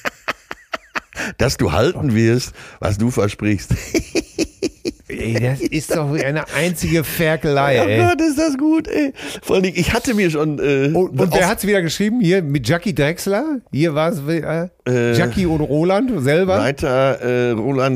Dass du halten wirst, was du versprichst. Ey, das ist doch eine einzige Ferkelei, ey. Oh Gott, ist das gut, ey. Vor allem, ich hatte mir schon... und wer hat's wieder geschrieben? Hier mit Jackie Drexler? Hier war es Jackie und Roland selber? Weiter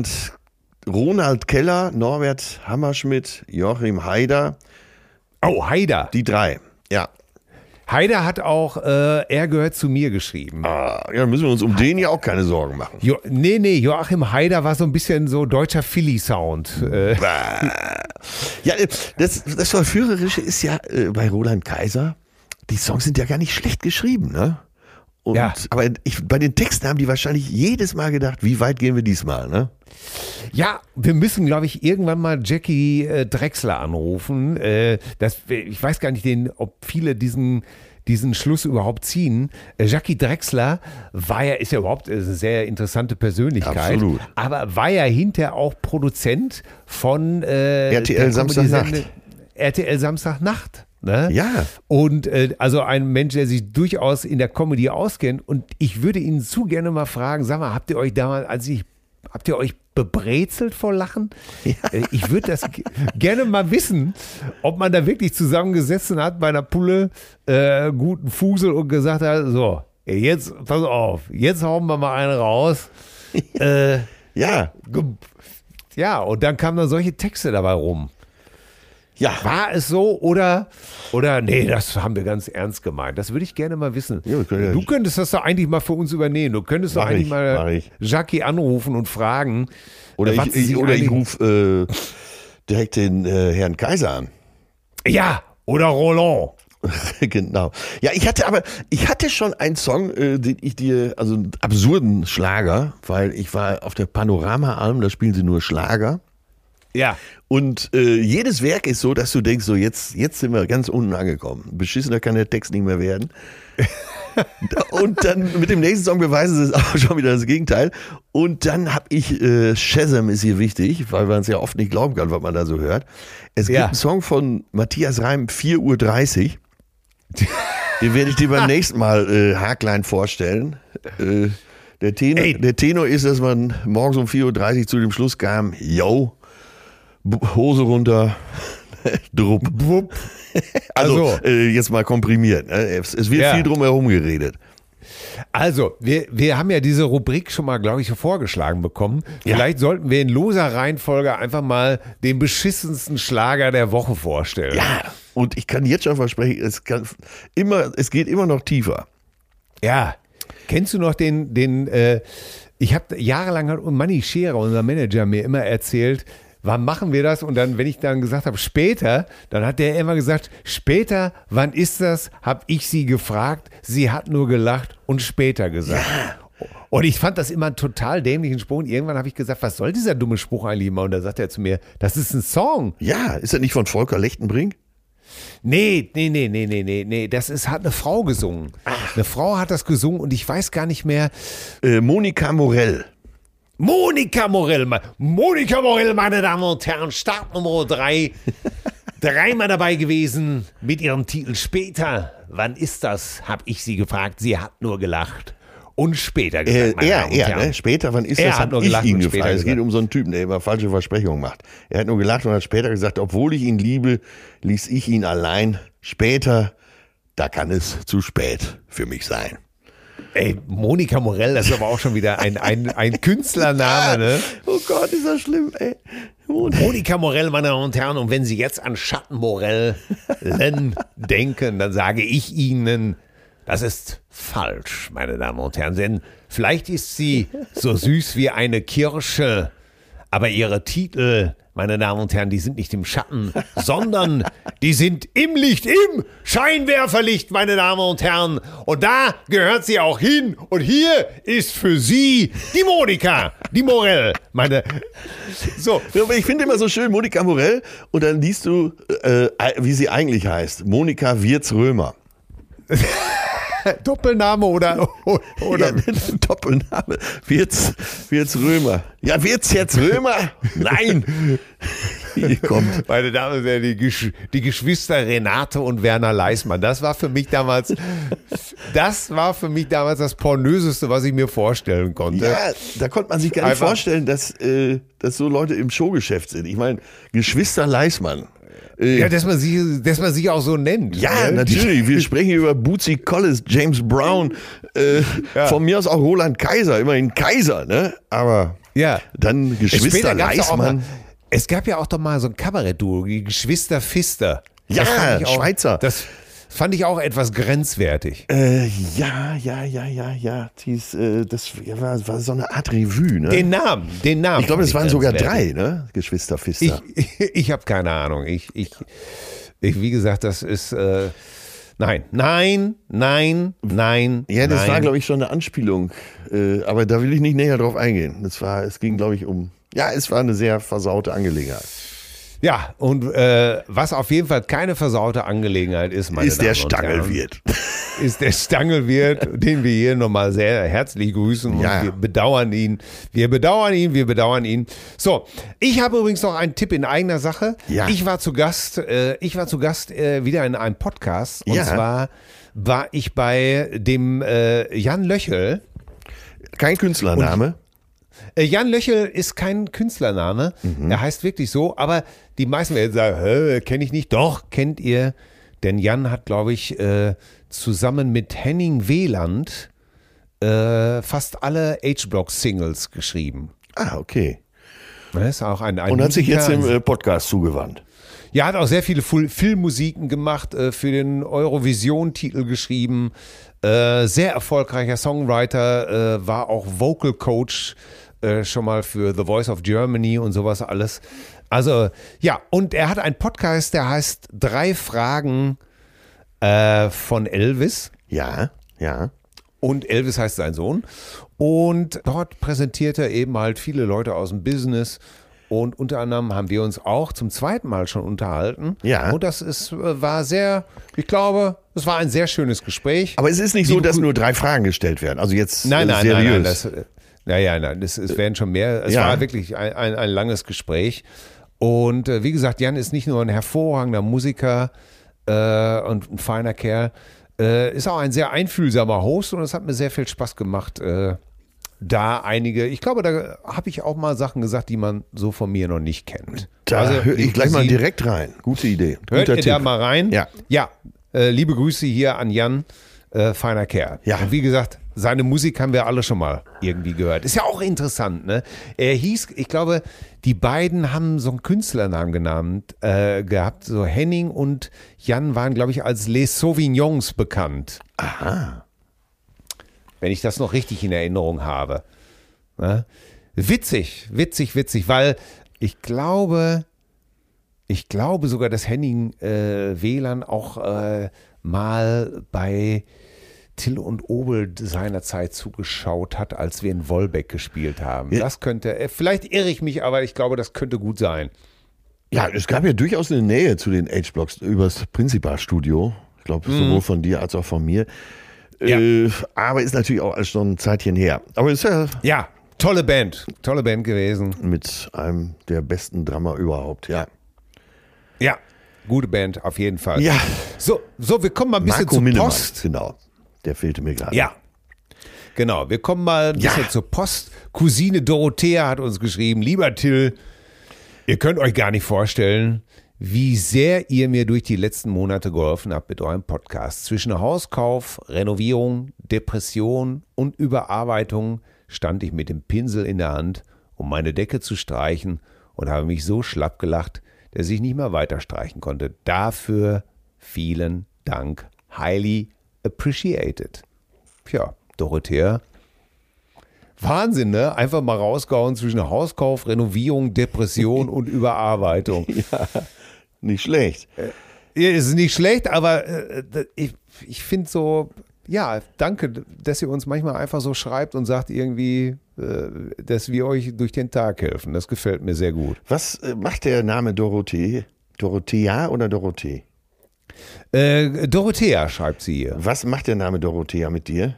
Ronald Keller, Norbert Hammerschmidt, Joachim Haider. Oh, Haider. Die 3, ja. Haider hat auch Er gehört zu mir geschrieben. Ja, müssen wir uns um den ja auch keine Sorgen machen. Nee, Joachim Haider war so ein bisschen so deutscher Philly-Sound. Ja, das Verführerische ist ja bei Roland Kaiser, die Songs sind ja gar nicht schlecht geschrieben, ne? Und, ja. Aber bei den Texten haben die wahrscheinlich jedes Mal gedacht, wie weit gehen wir diesmal, ne? Ja, wir müssen, glaube ich, irgendwann mal Jackie Drexler anrufen. Ich weiß gar nicht, ob viele diesen Schluss überhaupt ziehen. Jackie Drexler ist ja überhaupt eine sehr interessante Persönlichkeit. Absolut. Aber war ja hinterher auch Produzent von RTL Samstagnacht. RTL Samstagnacht. Ne? Ja. Und also ein Mensch, der sich durchaus in der Comedy auskennt. Und ich würde ihn zu gerne mal fragen, sag mal, habt ihr euch bebrezelt vor Lachen? Ja. Ich würde das gerne mal wissen, ob man da wirklich zusammengesessen hat bei einer Pulle, guten Fusel und gesagt hat, so, jetzt, pass auf, jetzt hauen wir mal einen raus. Ja. Ja, und dann kamen da solche Texte dabei rum. Ja. War es so oder nee, das haben wir ganz ernst gemeint. Das würde ich gerne mal wissen. Ja, du könntest das doch eigentlich mal für uns übernehmen. Du könntest doch eigentlich mal Jackie anrufen und fragen. Oder ich rufe direkt den Herrn Kaiser an. Ja, oder Roland. Genau. Ja, ich hatte schon einen Song, den ich dir, also einen absurden Schlager, weil ich war auf der Panorama-Alm, da spielen sie nur Schlager. Ja. Und jedes Werk ist so, dass du denkst, so jetzt sind wir ganz unten angekommen. Beschissener kann der Text nicht mehr werden. Und dann mit dem nächsten Song beweisen sie es auch schon wieder das Gegenteil. Und dann habe ich, Shazam ist hier wichtig, weil man es ja oft nicht glauben kann, was man da so hört. Es gibt einen Song von Matthias Reim, 4:30 Uhr. Den werde ich dir beim nächsten Mal haarklein vorstellen. Der Tenor ist, dass man morgens um 4:30 Uhr zu dem Schluss kam, Hose runter, drupp. Also jetzt mal komprimiert. Ne? Es wird viel drumherum geredet. Also, wir haben ja diese Rubrik schon mal, glaube ich, vorgeschlagen bekommen. Vielleicht sollten wir in loser Reihenfolge einfach mal den beschissensten Schlager der Woche vorstellen. Ja, und ich kann jetzt schon versprechen, es geht immer noch tiefer. Ja. Kennst du noch ich habe jahrelang hat Manni Scherer, unser Manager, mir immer erzählt, wann machen wir das? Und dann, wenn ich dann gesagt habe, später, dann hat der immer gesagt, später, wann ist das? Habe ich sie gefragt, sie hat nur gelacht und später gesagt. Ja. Und ich fand das immer einen total dämlichen Spruch. Und irgendwann habe ich gesagt, was soll dieser dumme Spruch eigentlich immer? Und da sagt er zu mir, das ist ein Song. Ja, ist er nicht von Volker Lechtenbrink? Nee, das hat eine Frau gesungen. Ach. Eine Frau hat das gesungen und ich weiß gar nicht mehr. Monika Morell. Monika Morell, meine Damen und Herren, Start Nummer 3. Dreimal dabei gewesen mit ihrem Titel Später. Wann ist das? Hab ich sie gefragt. Sie hat nur gelacht. Und später gesagt, ne? Später, wann ist das? Hat nur gelacht ihn und gefragt. Es geht um so einen Typen, der immer falsche Versprechungen macht. Er hat nur gelacht und hat später gesagt, obwohl ich ihn liebe, ließ ich ihn allein. Später, da kann es zu spät für mich sein. Ey, Monika Morell, das ist aber auch schon wieder ein Künstlername, ne? Oh Gott, ist das schlimm, ey. Monika Morell, meine Damen und Herren, und wenn Sie jetzt an Schattenmorellen denken, dann sage ich Ihnen, Das ist falsch, meine Damen und Herren, denn vielleicht ist sie so süß wie eine Kirsche, aber ihre Titel, meine Damen und Herren, die sind nicht im Schatten, sondern die sind im Licht, im Scheinwerferlicht, meine Damen und Herren. Und da gehört sie auch hin. Und hier ist für Sie die Monika, die Morell, so. Ich finde immer so schön Monika Morell und dann liest du, wie sie eigentlich heißt. Monika Wirtz-Römer. Doppelname oder Ja, Doppelname. Wirtz Römer. Ja, Wirtz jetzt Römer? Nein. Hier kommt. Meine Damen und Herren, die Geschwister Renate und Werner Leismann. Das war für mich damals das Pornöseste, was ich mir vorstellen konnte. Ja, da konnte man sich gar nicht vorstellen, dass so Leute im Showgeschäft sind. Ich meine, Geschwister Leismann. Ja, dass man sich auch so nennt. Ja, natürlich. Wir sprechen über Bootsy Collins, James Brown, von mir aus auch Roland Kaiser, immerhin Kaiser, ne? Aber dann Geschwister Leismann. Es gab ja auch doch mal so ein Kabarettduo, die Geschwister Pfister. Ja, Schweizer. Das fand ich auch etwas grenzwertig. Ja. Das war so eine Art Revue, ne? Den Namen. Ich glaube, es waren sogar 3, ne? Geschwister Pfister. Ich habe keine Ahnung. Wie gesagt, das ist nein. Ja, das war, glaube ich, schon eine Anspielung. Aber da will ich nicht näher drauf eingehen. Es ging, glaube ich, es war eine sehr versaute Angelegenheit. Ja, und was auf jeden Fall keine versaute Angelegenheit ist, meine Damen und Herren, ist der Stangelwirt, den wir hier nochmal sehr herzlich grüßen und wir bedauern ihn. Wir bedauern ihn. So, ich habe übrigens noch einen Tipp in eigener Sache. Ja. Ich war zu Gast wieder in einem Podcast und zwar war ich bei dem Jan Löchel. Kein Künstlername. Jan Löchel ist kein Künstlername, er heißt wirklich so, aber die meisten werden sagen, kenne ich nicht. Doch, kennt ihr, denn Jan hat, glaube ich, zusammen mit Henning Wieland fast alle H-Block-Singles geschrieben. Ah, okay. Das ist auch ein und hat sich jetzt dem Podcast zugewandt. Ja, hat auch sehr viele Filmmusiken gemacht, für den Eurovision-Titel geschrieben, sehr erfolgreicher Songwriter, war auch Vocal Coach schon mal für The Voice of Germany und sowas alles. Also, ja, und er hat einen Podcast, der heißt 3 Fragen von Elvis. Ja. Und Elvis heißt sein Sohn. Und dort präsentiert er eben halt viele Leute aus dem Business. Und unter anderem haben wir uns auch zum 2. Mal schon unterhalten. Ja. Und das war ich glaube, es war ein sehr schönes Gespräch. Aber es ist nicht so, dass nur 3 Fragen gestellt werden. Also jetzt nein, seriös. Nein, es werden schon mehr. Es war wirklich ein langes Gespräch. Und wie gesagt, Jan ist nicht nur ein hervorragender Musiker und ein feiner Kerl, ist auch ein sehr einfühlsamer Host und es hat mir sehr viel Spaß gemacht. Ich glaube, da habe ich auch mal Sachen gesagt, die man so von mir noch nicht kennt. Da höre ich gleich mal direkt rein. Gute Idee. Hört ihr da mal rein? Ja. Liebe Grüße hier an Jan, feiner Kerl. Ja. Und wie gesagt, seine Musik haben wir alle schon mal irgendwie gehört. Ist ja auch interessant, ne? Ich glaube, die beiden haben so einen Künstlernamen gehabt. So Henning und Jan waren, glaube ich, als Les Sauvignons bekannt. Aha. Wenn ich das noch richtig in Erinnerung habe. Ne? Witzig, weil ich glaube sogar, dass Henning Wieland auch mal bei Till und Obel seinerzeit zugeschaut hat, als wir in Wolbeck gespielt haben. Ja. Das könnte, vielleicht irre ich mich, aber ich glaube, das könnte gut sein. Ja, es gab ja durchaus eine Nähe zu den H-Blocks übers Prinzipalstudio. Ich glaube, sowohl von dir als auch von mir. Ja. Aber ist natürlich auch alles schon ein Zeitchen her. Aber ist ja, tolle Band gewesen. Mit einem der besten Drummer überhaupt, ja. Ja, gute Band, auf jeden Fall. Ja. So, wir kommen mal ein bisschen Marco zur Minnemann, Post. Genau, der fehlte mir gerade. Ja, genau, wir kommen mal ein bisschen zur Post. Cousine Dorothea hat uns geschrieben, lieber Till, ihr könnt euch gar nicht vorstellen, wie sehr ihr mir durch die letzten Monate geholfen habt mit eurem Podcast. Zwischen Hauskauf, Renovierung, Depression und Überarbeitung stand ich mit dem Pinsel in der Hand, um meine Decke zu streichen und habe mich so schlapp gelacht, dass ich nicht mehr weiter streichen konnte. Dafür vielen Dank. Highly appreciated. Tja, Dorothea. Wahnsinn, ne? Einfach mal rausgehauen zwischen Hauskauf, Renovierung, Depression und Überarbeitung. Ja, nicht schlecht. Ja, ist nicht schlecht, aber ich finde so, ja, danke, dass ihr uns manchmal einfach so schreibt und sagt irgendwie, dass wir euch durch den Tag helfen. Das gefällt mir sehr gut. Was macht der Name Dorothee? Dorothea oder Dorothee? Dorothea schreibt sie hier. Was macht der Name Dorothea mit dir?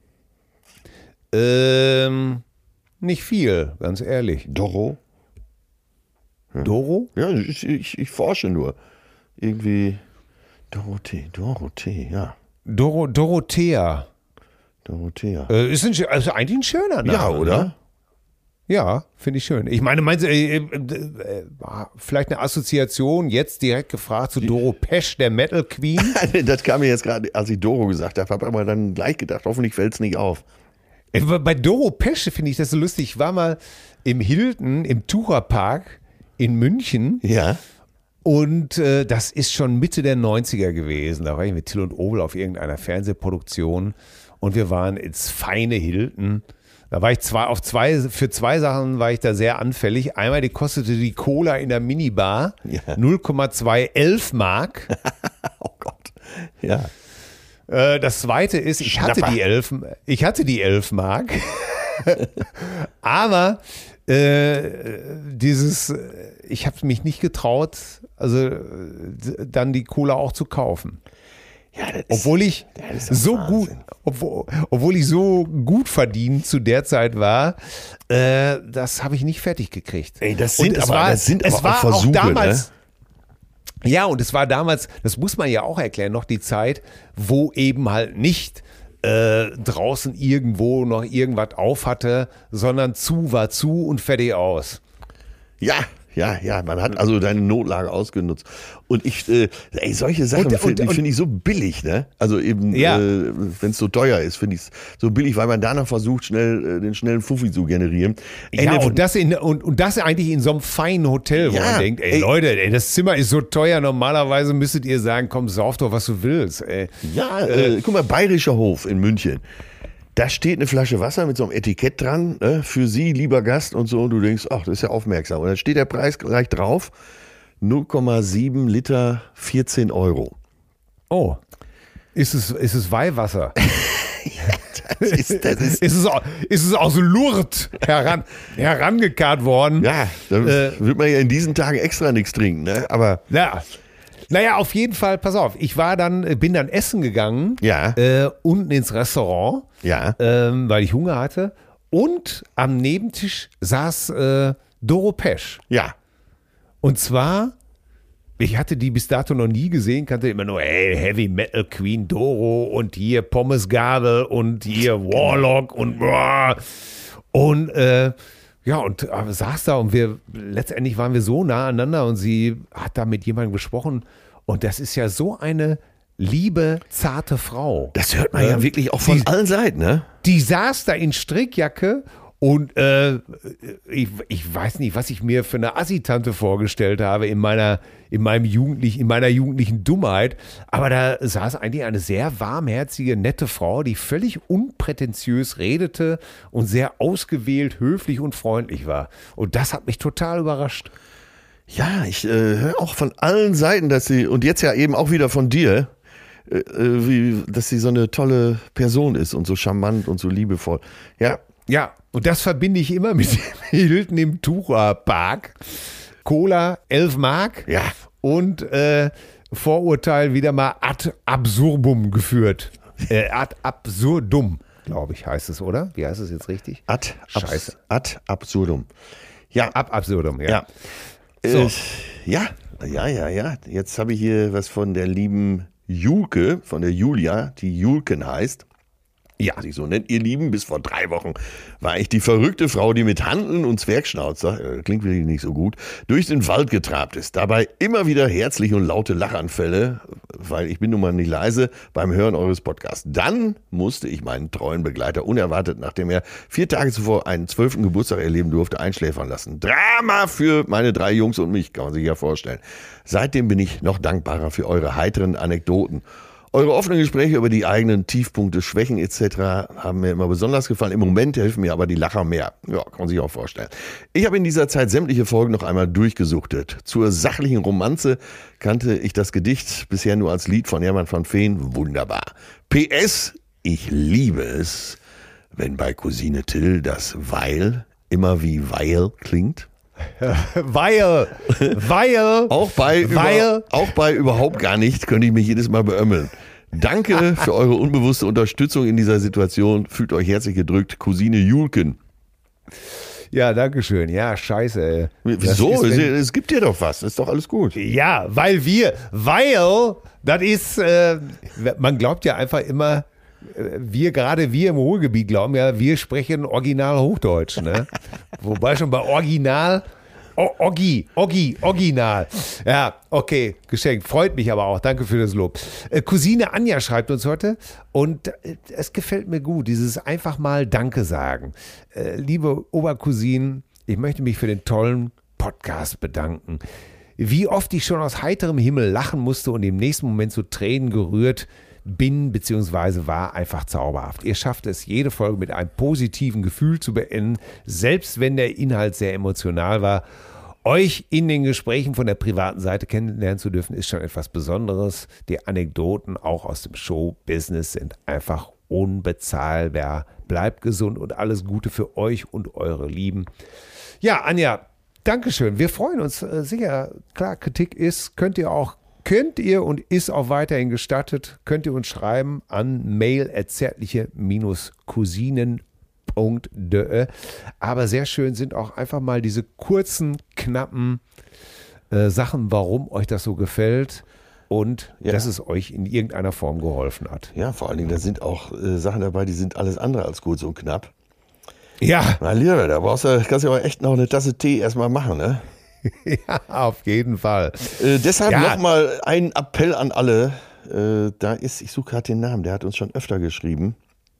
Nicht viel, ganz ehrlich. Doro? Ja. Doro? Ja, ich forsche nur. Irgendwie Dorothee, ja. Dorothea. Dorothea. Ist also eigentlich ein schöner Name. Ja, oder? Ne? Ja, finde ich schön. Ich meine, meinst du, vielleicht eine Assoziation, jetzt direkt gefragt, zu Doro Pesch, der Metal Queen? Das kam mir jetzt gerade, als ich Doro gesagt habe, habe aber dann gleich gedacht, hoffentlich fällt es nicht auf. Bei Doro Pesch finde ich das so lustig. Ich war mal im Hilton, im Tucherpark in München. Ja. Und das ist schon Mitte der 90er gewesen. Da war ich mit Till und Obel auf irgendeiner Fernsehproduktion und wir waren ins feine Hilton. Da war ich für zwei Sachen war ich da sehr anfällig. Einmal kostete die Cola in der Minibar 0,211 Mark. Oh Gott. Ja. Das zweite ist, ich hatte die 11 Mark. Aber ich habe mich nicht getraut, also dann die Cola auch zu kaufen. Ja, obwohl ich so gut verdient zu der Zeit war, das habe ich nicht fertig gekriegt. Ey, das sind aber auch Versuche, damals, ne? Ja, und es war damals, das muss man ja auch erklären, noch die Zeit, wo eben halt nicht draußen irgendwo noch irgendwas auf hatte, sondern zu war zu und fertig aus. Ja, man hat also deine Notlage ausgenutzt. Und solche Sachen finde ich so billig, ne? Also eben, wenn es so teuer ist, finde ich es so billig, weil man danach versucht, den schnellen Fuffi zu generieren. Und das eigentlich in so einem feinen Hotel, wo man denkt, Leute, das Zimmer ist so teuer, normalerweise müsstet ihr sagen, komm, sauf doch, was du willst. Ey. Ja, guck mal, Bayerischer Hof in München. Da steht eine Flasche Wasser mit so einem Etikett dran, ne, für Sie, lieber Gast und so. Und du denkst, ach, das ist ja aufmerksam. Und dann steht der Preis gleich drauf, 0,7 Liter, 14 Euro. Oh, ist es Weihwasser? Ist es aus Lourdes herangekarrt worden? Ja, da wird man ja in diesen Tagen extra nichts trinken, ne? Aber ja. Naja, auf jeden Fall, pass auf, bin dann essen gegangen, unten ins Restaurant, weil ich Hunger hatte. Und am Nebentisch saß Doro Pesch. Ja. Und zwar, ich hatte die bis dato noch nie gesehen, kannte immer nur, Heavy Metal Queen Doro und hier Pommesgabel und hier Warlock und saß da und letztendlich waren wir so nah aneinander und sie hat da mit jemandem gesprochen und das ist ja so eine liebe, zarte Frau. Das hört man ja wirklich auch von allen Seiten, ne? Die saß da in Strickjacke und ich weiß nicht, was ich mir für eine Assi-Tante vorgestellt habe in meiner jugendlichen Dummheit, aber da saß eigentlich eine sehr warmherzige, nette Frau, die völlig unprätentiös redete und sehr ausgewählt, höflich und freundlich war. Und das hat mich total überrascht. Ja, ich höre auch von allen Seiten, dass sie, und jetzt ja eben auch wieder von dir, dass sie so eine tolle Person ist und so charmant und so liebevoll. Ja, und das verbinde ich immer mit dem Hilton im Tucherpark. Cola 11 Mark und Vorurteil wieder mal ad absurdum geführt. Ad absurdum, glaube ich, heißt es, oder? Wie heißt es jetzt richtig? Ad absurdum. Ja. Ab absurdum, ja. So. Ja. Jetzt habe ich hier was von der lieben Julke, von der Julia, die Julken heißt. Ja, sich so nennt, ihr Lieben. Bis vor 3 Wochen war ich die verrückte Frau, die mit Hanteln und Zwergschnauzer, klingt wirklich nicht so gut, durch den Wald getrabt ist. Dabei immer wieder herzliche und laute Lachanfälle, weil ich bin nun mal nicht leise beim Hören eures Podcasts. Dann musste ich meinen treuen Begleiter unerwartet, nachdem er 4 Tage zuvor einen 12. Geburtstag erleben durfte, einschläfern lassen. Drama für meine 3 Jungs und mich, kann man sich ja vorstellen. Seitdem bin ich noch dankbarer für eure heiteren Anekdoten. Eure offenen Gespräche über die eigenen Tiefpunkte, Schwächen etc. haben mir immer besonders gefallen. Im Moment helfen mir aber die Lacher mehr. Ja, kann man sich auch vorstellen. Ich habe in dieser Zeit sämtliche Folgen noch einmal durchgesuchtet. Zur sachlichen Romanze kannte ich das Gedicht bisher nur als Lied von Hermann van Veen. Wunderbar. PS, ich liebe es, wenn bei Cousine Till das Weil immer wie Weil klingt. Weil. Auch bei überhaupt gar nicht könnte ich mich jedes Mal beömmeln. Danke für eure unbewusste Unterstützung in dieser Situation. Fühlt euch herzlich gedrückt, Cousine Julken. Ja, danke schön. Ja, scheiße, ey. Wieso? Es gibt dir doch was. Ist doch alles gut. Ja, weil das ist, man glaubt ja einfach immer, wir im Ruhrgebiet glauben ja, wir sprechen original Hochdeutsch, ne? Wobei schon bei Original, Original. Ja, okay, geschenkt. Freut mich aber auch. Danke für das Lob. Cousine Anja schreibt uns heute und es gefällt mir gut, dieses einfach mal Danke sagen. Liebe Obercousinen, ich möchte mich für den tollen Podcast bedanken. Wie oft ich schon aus heiterem Himmel lachen musste und im nächsten Moment zu Tränen gerührt bin bzw. war einfach zauberhaft. Ihr schafft es, jede Folge mit einem positiven Gefühl zu beenden, selbst wenn der Inhalt sehr emotional war. Euch in den Gesprächen von der privaten Seite kennenlernen zu dürfen, ist schon etwas Besonderes. Die Anekdoten auch aus dem Show-Business sind einfach unbezahlbar. Bleibt gesund und alles Gute für euch und eure Lieben. Ja, Anja, Dankeschön. Wir freuen uns sicher. Klar, Kritik könnt ihr und ist auch weiterhin gestattet, könnt ihr uns schreiben an mail@zärtliche-cousinen.de. Aber sehr schön sind auch einfach mal diese kurzen, knappen Sachen, warum euch das so gefällt und dass es euch in irgendeiner Form geholfen hat. Ja, vor allen Dingen, da sind auch Sachen dabei, die sind alles andere als kurz und knapp. Ja. Na lieber, kannst du aber echt noch eine Tasse Tee erstmal machen, ne? Ja, auf jeden Fall. Deshalb nochmal ein Appell an alle. Ich suche gerade den Namen, der hat uns schon öfter geschrieben.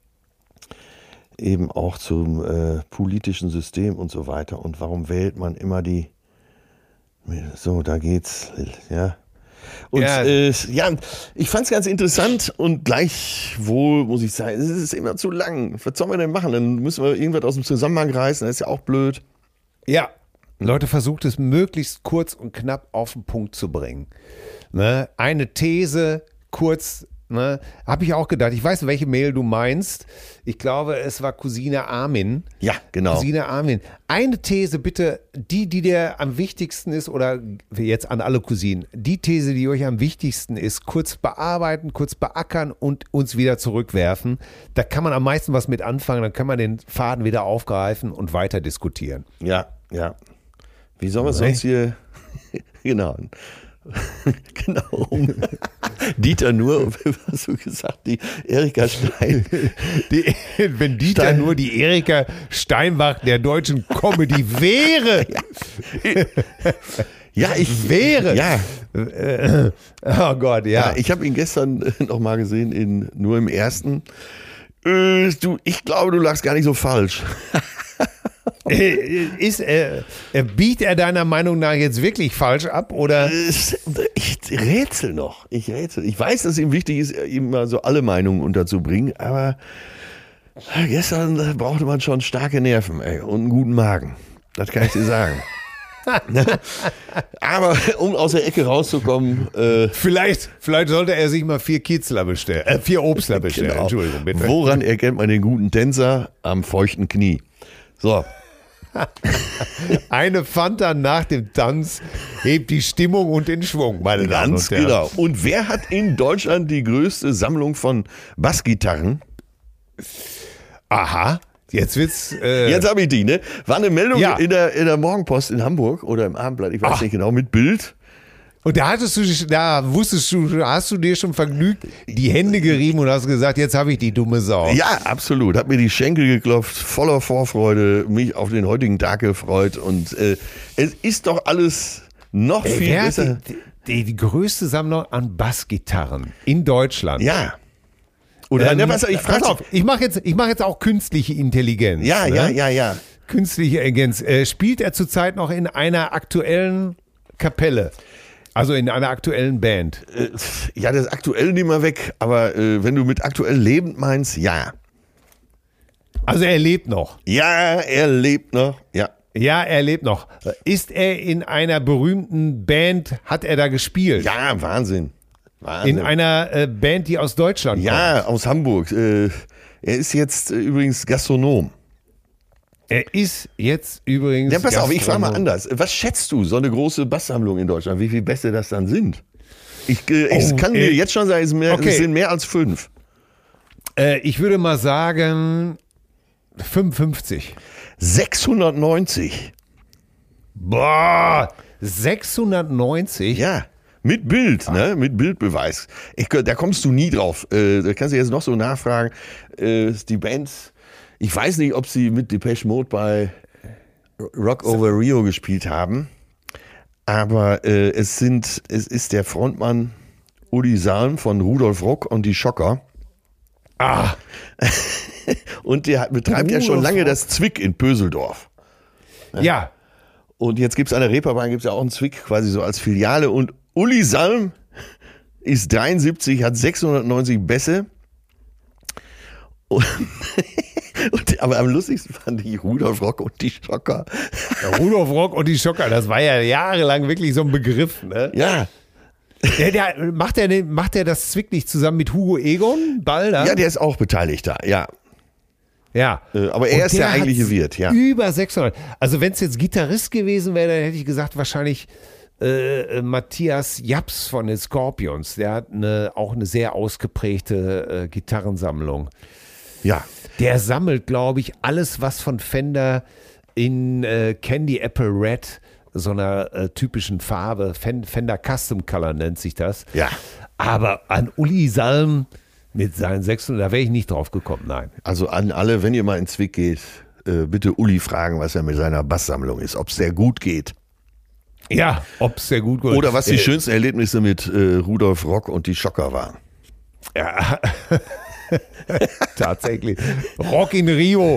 Eben auch zum politischen System und so weiter. Und warum wählt man immer die... So, da geht's. Ja. Und ich fand es ganz interessant und gleichwohl muss ich sagen, es ist immer zu lang. Was sollen wir denn machen? Dann müssen wir irgendwas aus dem Zusammenhang reißen, das ist ja auch blöd. Ja. Leute, versucht es möglichst kurz und knapp auf den Punkt zu bringen. Ne? Eine These kurz, ne? Habe ich auch gedacht. Ich weiß, welche Mail du meinst. Ich glaube, es war Cousine Armin. Ja, genau. Cousine Armin. Eine These bitte, die dir am wichtigsten ist, oder jetzt an alle Cousinen, die These, die euch am wichtigsten ist, kurz bearbeiten, kurz beackern und uns wieder zurückwerfen. Da kann man am meisten was mit anfangen, dann kann man den Faden wieder aufgreifen und weiter diskutieren. Ja. Wie soll man sonst hier, genau, Dieter Nuhr, was hast du gesagt, die Erika Stein. Wenn Dieter Nuhr die Erika Steinbach der deutschen Comedy wäre. Ja, ich wäre. Ja. Oh Gott, ja. Ich habe ihn gestern noch mal gesehen, nur im ersten. Ich glaube, du lagst gar nicht so falsch. Biegt er deiner Meinung nach jetzt wirklich falsch ab, oder? Ich rätsel noch. Ich weiß, dass es ihm wichtig ist, ihm mal so alle Meinungen unterzubringen, aber gestern brauchte man schon starke Nerven, und einen guten Magen. Das kann ich dir sagen. Aber um aus der Ecke rauszukommen, vielleicht sollte er sich mal 4 Obstler bestellen. Genau. Entschuldigung, bitte. Woran erkennt man den guten Tänzer? Am feuchten Knie. So. Eine Fanta nach dem Tanz hebt die Stimmung und den Schwung, meine Damen und Herren. Genau. Und wer hat in Deutschland die größte Sammlung von Bassgitarren? Aha. Jetzt wird's. Jetzt habe ich die, ne? War eine Meldung in der Morgenpost in Hamburg oder im Abendblatt, ich weiß nicht genau, mit Bild. Und hast du dir schon vergnügt die Hände gerieben und hast gesagt, jetzt habe ich die dumme Sau. Ja, absolut. Hab mir die Schenkel geklopft, voller Vorfreude, mich auf den heutigen Tag gefreut. Und es ist doch alles noch viel besser. Die größte Sammlung an Bassgitarren in Deutschland. Ja. Oder pass auf, ich mache jetzt auch künstliche Intelligenz. Ja. Künstliche Intelligenz. Spielt er zurzeit noch in einer aktuellen Kapelle? Also in einer aktuellen Band. Ja, das aktuell nehmen wir weg, aber wenn du mit aktuell lebend meinst, ja. Also er lebt noch. Ja, er lebt noch, ja. Ja, er lebt noch. Ist er in einer berühmten Band, hat er da gespielt? Ja, Wahnsinn. In einer Band, die aus Deutschland kommt? Ja, aus Hamburg. Er ist jetzt übrigens Gastronom. Er ist jetzt übrigens Ja, pass auf, ich frage mal Gastronom. anders. Was schätzt du, so eine große Basssammlung in Deutschland, wie viele Bässe das dann sind? Ich kann dir jetzt schon sagen, es sind mehr als 5. Ich würde mal sagen 55. 690. Boah, 690? Ja, mit Bild, ne? Mit Bildbeweis. Da kommst du nie drauf. Da kannst du jetzt noch so nachfragen. Die Bands, ich weiß nicht, ob sie mit Depeche Mode bei Rock Over Rio gespielt haben, aber es ist der Frontmann Uli Salm von Rudolf Rock und die Schocker. Ah, Und der betreibt ja schon lange das Zwick in Pöseldorf. ja. Und jetzt gibt es an der Reeperbahn gibt's ja auch einen Zwick quasi so als Filiale. Und Uli Salm ist 73, hat 690 Bässe. Aber am lustigsten fand ich Rudolf Rock und die Schocker. Ja, Rudolf Rock und die Schocker, das war ja jahrelang wirklich so ein Begriff. Ne? Ja. Macht er das Zwick nicht zusammen mit Hugo Egon Balder? Ja, der ist auch beteiligt da, ja. Ja. Aber er ist der eigentliche Wirt, ja. Über 600. Also wenn es jetzt Gitarrist gewesen wäre, dann hätte ich gesagt, wahrscheinlich Matthias Japs von den Scorpions. Der hat auch eine sehr ausgeprägte Gitarrensammlung. Ja. Der sammelt, glaube ich, alles, was von Fender in Candy Apple Red, so einer typischen Farbe, Fender Custom Color nennt sich das. Ja. Aber an Uli Salm mit seinen 600, da wäre ich nicht drauf gekommen, nein. Also an alle, wenn ihr mal in Zwick geht, bitte Uli fragen, was er mit seiner Basssammlung ist, ob es sehr gut geht. Ja, ob es sehr gut geht. Oder was die schönsten Erlebnisse mit Rudolf Rock und die Schocker waren. Ja, tatsächlich. Rock in Rio.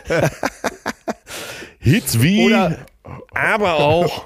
Hits wie, Oder aber auch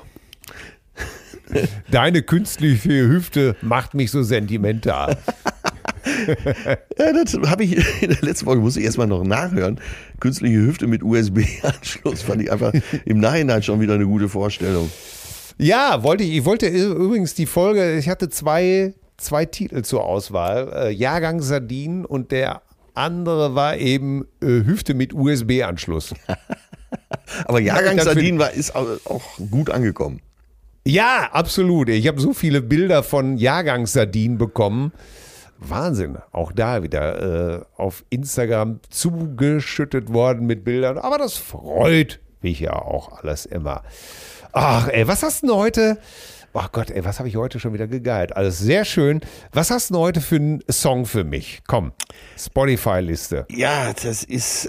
deine künstliche Hüfte macht mich so sentimental. Ja, das habe ich in der letzten Folge, musste ich erstmal noch nachhören. Künstliche Hüfte mit USB-Anschluss fand ich einfach im Nachhinein schon wieder eine gute Vorstellung. Ja, ich wollte übrigens die Folge, ich hatte zwei Titel zur Auswahl. Jahrgang Sardinen und der andere war eben Hüfte mit USB-Anschluss. Aber Jahrgang Sardinen ist auch gut angekommen. Ja, absolut. Ich habe so viele Bilder von Jahrgangssardinen bekommen. Wahnsinn. Auch da wieder auf Instagram zugeschüttet worden mit Bildern. Aber das freut mich ja auch alles immer. Ach, ey, was hast du denn heute? Ach Gott, ey, was habe ich heute schon wieder gegeilt? Alles sehr schön. Was hast du denn heute für einen Song für mich? Komm, Spotify-Liste. Ja, das ist...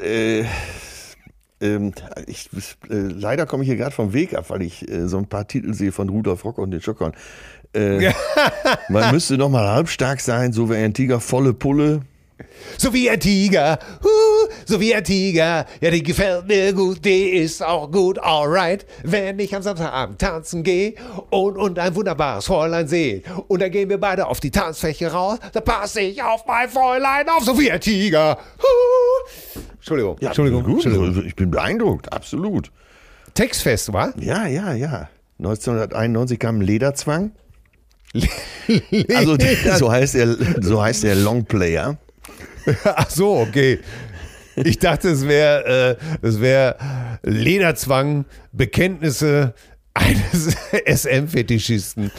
leider komme ich hier gerade vom Weg ab, weil ich so ein paar Titel sehe von Rudolf Rock und den Schockern. Man müsste noch mal halbstark sein, so wie ein Tiger, volle Pulle. So wie ein Tiger, so wie ein Tiger, ja, die gefällt mir gut, die ist auch gut, alright, wenn ich am Samstagabend tanzen gehe und ein wunderbares Fräulein sehe und dann gehen wir beide auf die Tanzfläche raus, da passe ich auf mein Fräulein auf, so wie ein Tiger. Entschuldigung, Ja, Entschuldigung, gut. Entschuldigung. Ich bin beeindruckt, absolut. Textfest, wa? Ja. 1991 kam Lederzwang. Also so heißt der Longplayer. Ach so, okay. Ich dachte, es wäre Lederzwang, Bekenntnisse eines SM-Fetischisten.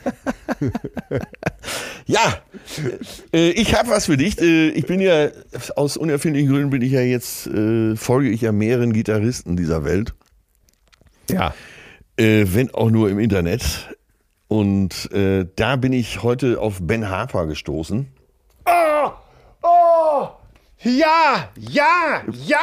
Ja, ich habe was für dich. Ich bin ja, aus unerfindlichen Gründen bin ich ja jetzt, folge ich ja mehreren Gitarristen dieser Welt. Ja. Wenn auch nur im Internet. Und da bin ich heute auf Ben Harper gestoßen. Ja. Ja,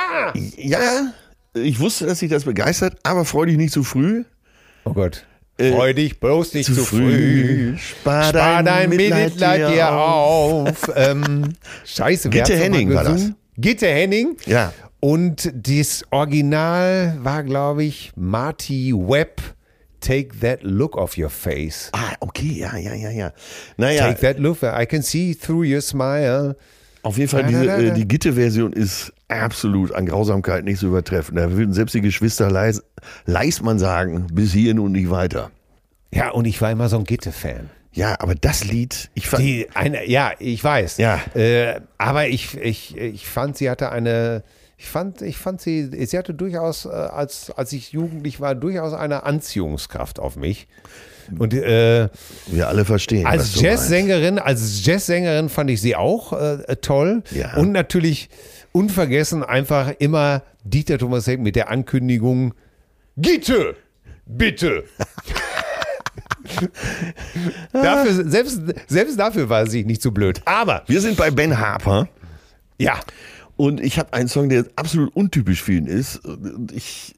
ich wusste, dass dich das begeistert, aber freu dich nicht zu früh. Oh Gott. Freu dich bloß nicht zu früh. Spar dein Mitleid dir auf. Scheiße, wer Gitte hat's Henning nochmal war das. gesungen? Gitte Henning. Ja. Und das Original war, glaube ich, Marty Webb, Take that look off your face. Okay, ja. Naja, Take that look, I can see through your smile. auf jeden Fall, die Gitte-Version ist absolut an Grausamkeit nicht zu übertreffen. Da würden selbst die Geschwister Leismann sagen, bis hierhin und nicht weiter. Ja, und ich war immer so ein Gitte-Fan. Ja, aber das Lied, ich fand... ich weiß. Ja. Aber ich fand, sie hatte eine... Ich fand, sie hatte durchaus, als ich jugendlich war, durchaus eine Anziehungskraft auf mich. Und wir alle verstehen. Als Jazzsängerin fand ich sie auch toll. Ja. Und natürlich unvergessen einfach immer Dieter Thomas Heck mit der Ankündigung: Gitte, bitte. Dafür, selbst dafür war sie nicht so blöd. Aber wir sind bei Ben Harper. Ja. Und ich habe einen Song, der absolut untypisch für ihn ist. Und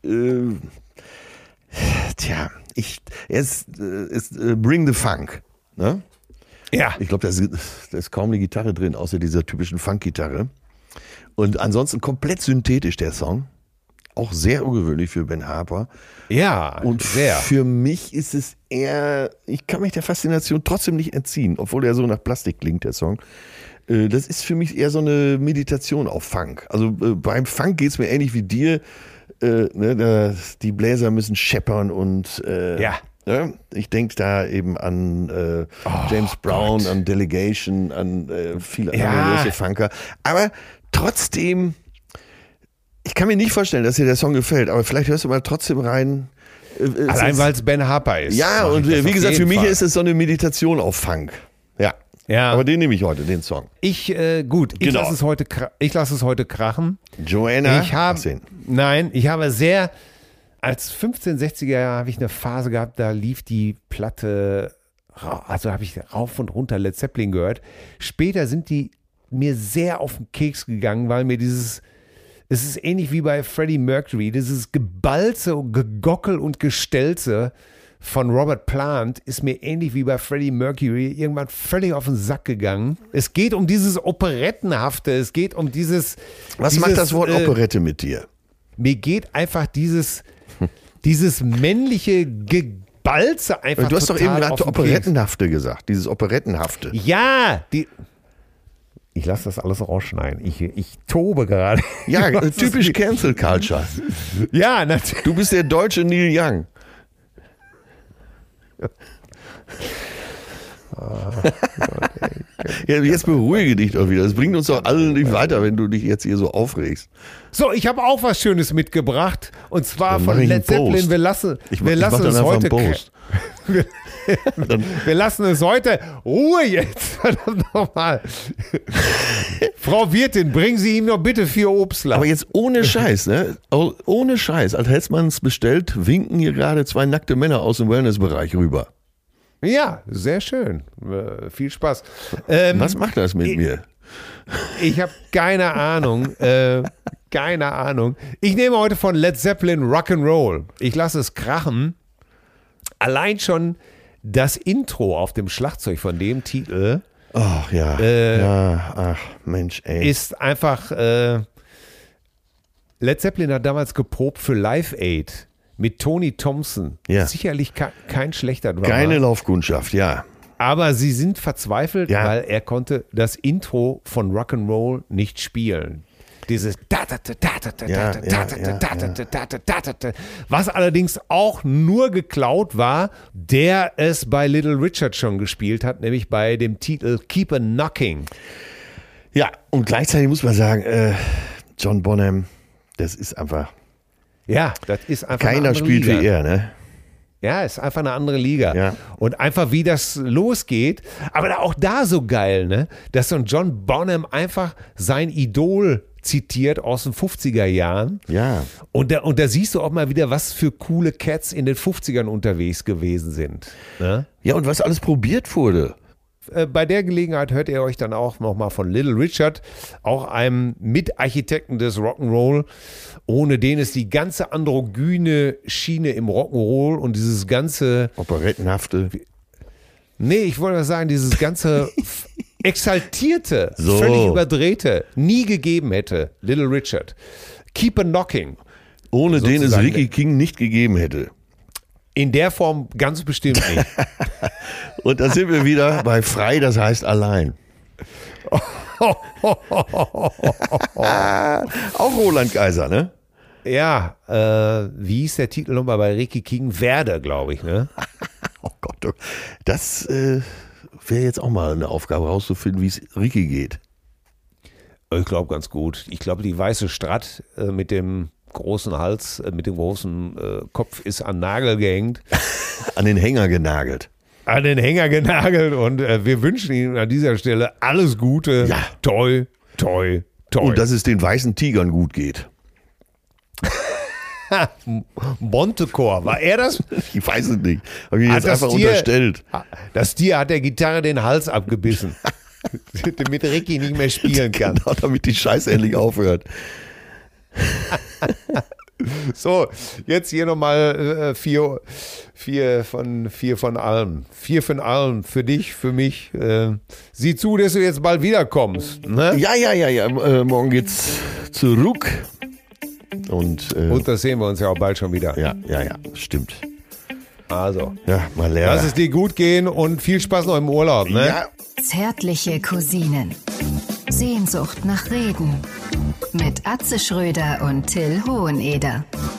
er ist Bring the Funk. Ne? Ja. Ich glaube, da ist kaum eine Gitarre drin, außer dieser typischen Funk-Gitarre. Und ansonsten komplett synthetisch der Song. Auch sehr ungewöhnlich für Ben Harper. Ja, und sehr. Für mich ist es eher, ich kann mich der Faszination trotzdem nicht entziehen, obwohl er so nach Plastik klingt, der Song. Das ist für mich eher so eine Meditation auf Funk. Also beim Funk geht es mir ähnlich wie dir. Die Bläser müssen scheppern und ich denke da eben an James Brown, an Delegation, an viele andere große Funker. Aber trotzdem, ich kann mir nicht vorstellen, dass dir der Song gefällt, aber vielleicht hörst du mal trotzdem rein. Allein weil es Ben Harper ist. Ja, und wie gesagt, für mich ist es so eine Meditation auf Funk. Ja. Aber den nehme ich heute, den Song. Ich lasse es heute krachen. Joanna? Ich habe sehr, als 15-, 60er Jahre habe ich eine Phase gehabt, da lief die Platte, also habe ich rauf und runter Led Zeppelin gehört. Später sind die mir sehr auf den Keks gegangen, weil mir es ist ähnlich wie bei Freddie Mercury, dieses Gebalze und Gegockel und Gestelze von Robert Plant ist mir ähnlich wie bei Freddie Mercury irgendwann völlig auf den Sack gegangen. Es geht um dieses Operettenhafte, es geht um dieses... Was macht das Wort Operette mit dir? Mir geht einfach dieses männliche Gebalze einfach. Du hast doch eben gerade Operettenhafte gesagt, dieses Operettenhafte. Ja, ich lasse das alles rausschneiden. Ich tobe gerade. Ja, typisch Cancel Culture. Ja, natürlich. Du bist der deutsche Neil Young. Ja, jetzt beruhige dich doch wieder. Das bringt uns doch alle nicht weiter, wenn du dich jetzt hier so aufregst. So, ich habe auch was Schönes mitgebracht. Und zwar von Led Zeppelin. Wir lassen es heute. Wir lassen es heute. Ruhe jetzt. Verdammt nochmal. Frau Wirtin, bringen Sie ihm doch bitte 4 Obstler. Aber jetzt ohne Scheiß, ne? Ohne Scheiß. Als hätte man es bestellt, winken hier gerade 2 nackte Männer aus dem Wellnessbereich rüber. Ja, sehr schön. Viel Spaß. Was macht das mit mir? Ich habe keine Ahnung. Keine Ahnung. Ich nehme heute von Led Zeppelin Rock'n'Roll. Ich lasse es krachen. Allein schon das Intro auf dem Schlagzeug von dem Titel. Ach ja. Ach Mensch, ey. Ist einfach. Led Zeppelin hat damals geprobt für Live Aid mit Tony Thompson. Ja. Sicherlich kein schlechter Drummer. Keine Laufkundschaft, ja. Aber sie sind verzweifelt, weil er konnte das Intro von Rock'n'Roll nicht spielen. Dieses was allerdings auch nur geklaut war, der es bei Little Richard schon gespielt hat, nämlich bei dem Titel Keep a Knocking. Ja, und gleichzeitig muss man sagen, John Bonham, das ist einfach... Ja, das ist einfach keiner spielt Liga. Wie er, ne? Ja, ist einfach eine andere Liga. Ja. Und einfach wie das losgeht, aber auch da so geil, ne? Dass so ein John Bonham einfach sein Idol zitiert aus den 50er Jahren. Ja. Und da siehst du auch mal wieder, was für coole Cats in den 50ern unterwegs gewesen sind. Ne? Ja, und was alles probiert wurde. Bei der Gelegenheit hört ihr euch dann auch nochmal von Little Richard, auch einem Mitarchitekten des Rock'n'Roll, ohne den es die ganze androgyne Schiene im Rock'n'Roll und dieses ganze... Operettenhafte. Nee, ich wollte sagen, dieses ganze exaltierte, völlig überdrehte, nie gegeben hätte. Little Richard. Keep a Knocking. Ohne den es Ricky King nicht gegeben hätte. In der Form ganz bestimmt nicht. Und da sind wir wieder bei frei, das heißt allein. Auch Roland Kaiser, ne? Ja, wie hieß der Titel nochmal bei Ricky King? Werder, glaube ich, ne? Oh Gott, das wäre jetzt auch mal eine Aufgabe rauszufinden, wie es Ricky geht. Ich glaube ganz gut. Ich glaube, die weiße Strat mit dem großen Hals, mit dem großen Kopf ist an Nagel gehängt. An den Hänger genagelt. An den Hänger genagelt und wir wünschen Ihnen an dieser Stelle alles Gute. Ja. Toi, toi, toi. Und dass es den weißen Tigern gut geht. Montecore, war er das? Ich weiß es nicht. Habe ich jetzt einfach unterstellt. Das Tier hat der Gitarre den Hals abgebissen, damit Ricky nicht mehr spielen kann. Genau, damit die Scheiße endlich aufhört. So, jetzt hier nochmal vier von allem. 4 von allem, für dich, für mich. Sieh zu, dass du jetzt bald wiederkommst. Ne? Ja. Morgen geht's zurück. Und das sehen wir uns ja auch bald schon wieder. Ja, stimmt. Also, ja, mal lernen. Lass es dir gut gehen und viel Spaß noch im Urlaub. Ne? Ja. Zärtliche Cousinen. Sehnsucht nach Reden. Mit Atze Schröder und Till Hoheneder.